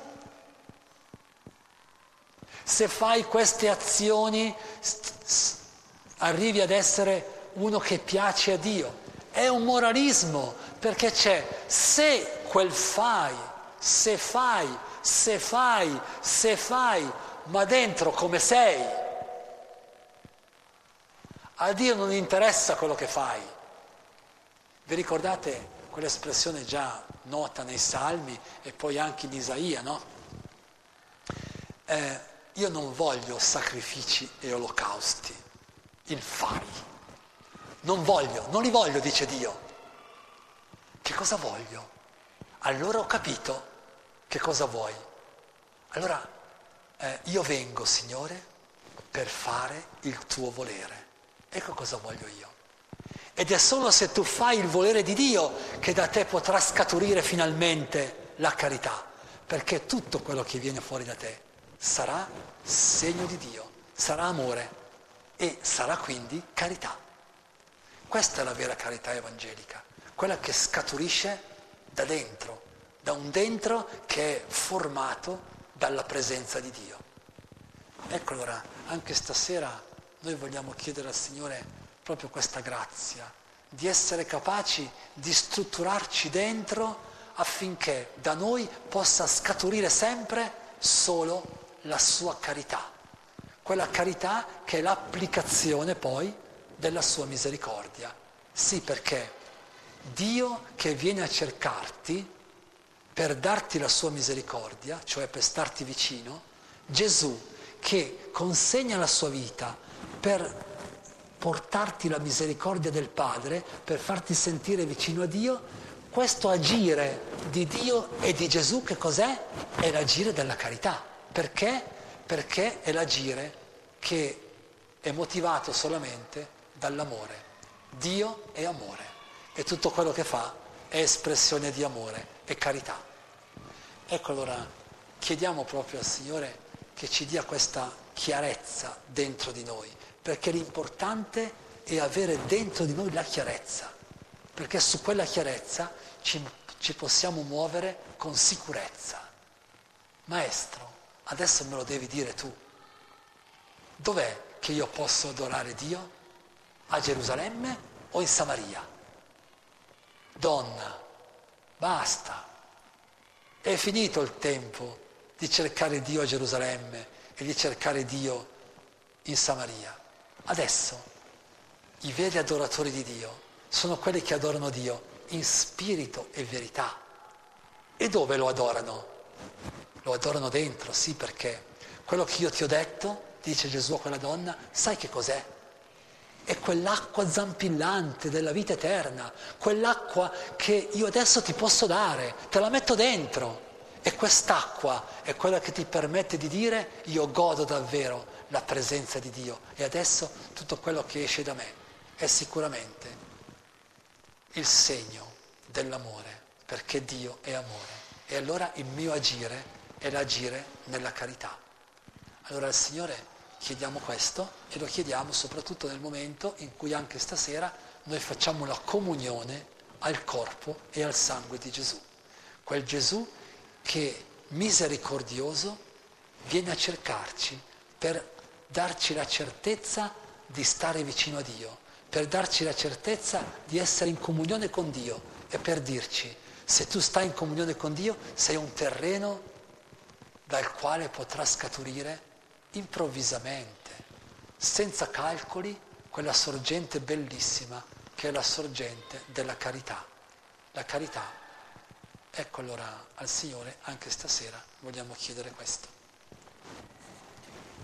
Se fai queste azioni arrivi ad essere uno che piace a Dio. È un moralismo, perché c'è se quel fai, se fai, se fai, se fai, ma dentro come sei. A Dio non interessa quello che fai. Vi ricordate quell'espressione già nota nei Salmi e poi anche in Isaia, no? Eh, io non voglio sacrifici e olocausti, il fai. Non voglio, non li voglio, dice Dio. Che cosa voglio? Allora ho capito che cosa vuoi. Allora eh, io vengo, Signore, per fare il tuo volere. Ecco cosa voglio io. Ed è solo se tu fai il volere di Dio che da te potrà scaturire finalmente la carità, perché tutto quello che viene fuori da te sarà segno di Dio, sarà amore e sarà quindi carità. Questa è la vera carità evangelica, quella che scaturisce da dentro, da un dentro che è formato dalla presenza di Dio. Ecco allora, anche stasera noi vogliamo chiedere al Signore proprio questa grazia, di essere capaci di strutturarci dentro affinché da noi possa scaturire sempre solo la sua carità, quella carità che è l'applicazione poi della sua misericordia. Sì, perché Dio che viene a cercarti per darti la sua misericordia, cioè per starti vicino, Gesù che consegna la sua vita per portarti la misericordia del Padre, per farti sentire vicino a Dio, questo agire di Dio e di Gesù che cos'è? È l'agire della carità. Perché? Perché è l'agire che è motivato solamente dall'amore. Dio è amore e tutto quello che fa è espressione di amore e carità. Ecco allora, chiediamo proprio al Signore che ci dia questa chiarezza dentro di noi, perché l'importante è avere dentro di noi la chiarezza, perché su quella chiarezza ci, ci possiamo muovere con sicurezza. Maestro, adesso me lo devi dire tu. Dov'è che io posso adorare Dio? A Gerusalemme o in Samaria? Donna, basta. È finito il tempo di cercare Dio a Gerusalemme e di cercare Dio in Samaria. Adesso i veri adoratori di Dio sono quelli che adorano Dio in spirito e verità. E dove lo adorano? Lo adorano dentro, sì, perché quello che io ti ho detto, dice Gesù a quella donna, sai che cos'è? È quell'acqua zampillante della vita eterna, quell'acqua che io adesso ti posso dare, te la metto dentro. E quest'acqua è quella che ti permette di dire io godo davvero la presenza di Dio e adesso tutto quello che esce da me è sicuramente il segno dell'amore, perché Dio è amore. E allora il mio agire è l'agire nella carità. Allora al Signore chiediamo questo e lo chiediamo soprattutto nel momento in cui anche stasera noi facciamo la comunione al corpo e al sangue di Gesù. Quel Gesù che misericordioso viene a cercarci per darci la certezza di stare vicino a Dio, per darci la certezza di essere in comunione con Dio e per dirci se tu stai in comunione con Dio sei un terreno dal quale potrà scaturire improvvisamente, senza calcoli, quella sorgente bellissima che è la sorgente della carità. La carità. Ecco allora al Signore anche stasera vogliamo chiedere questo.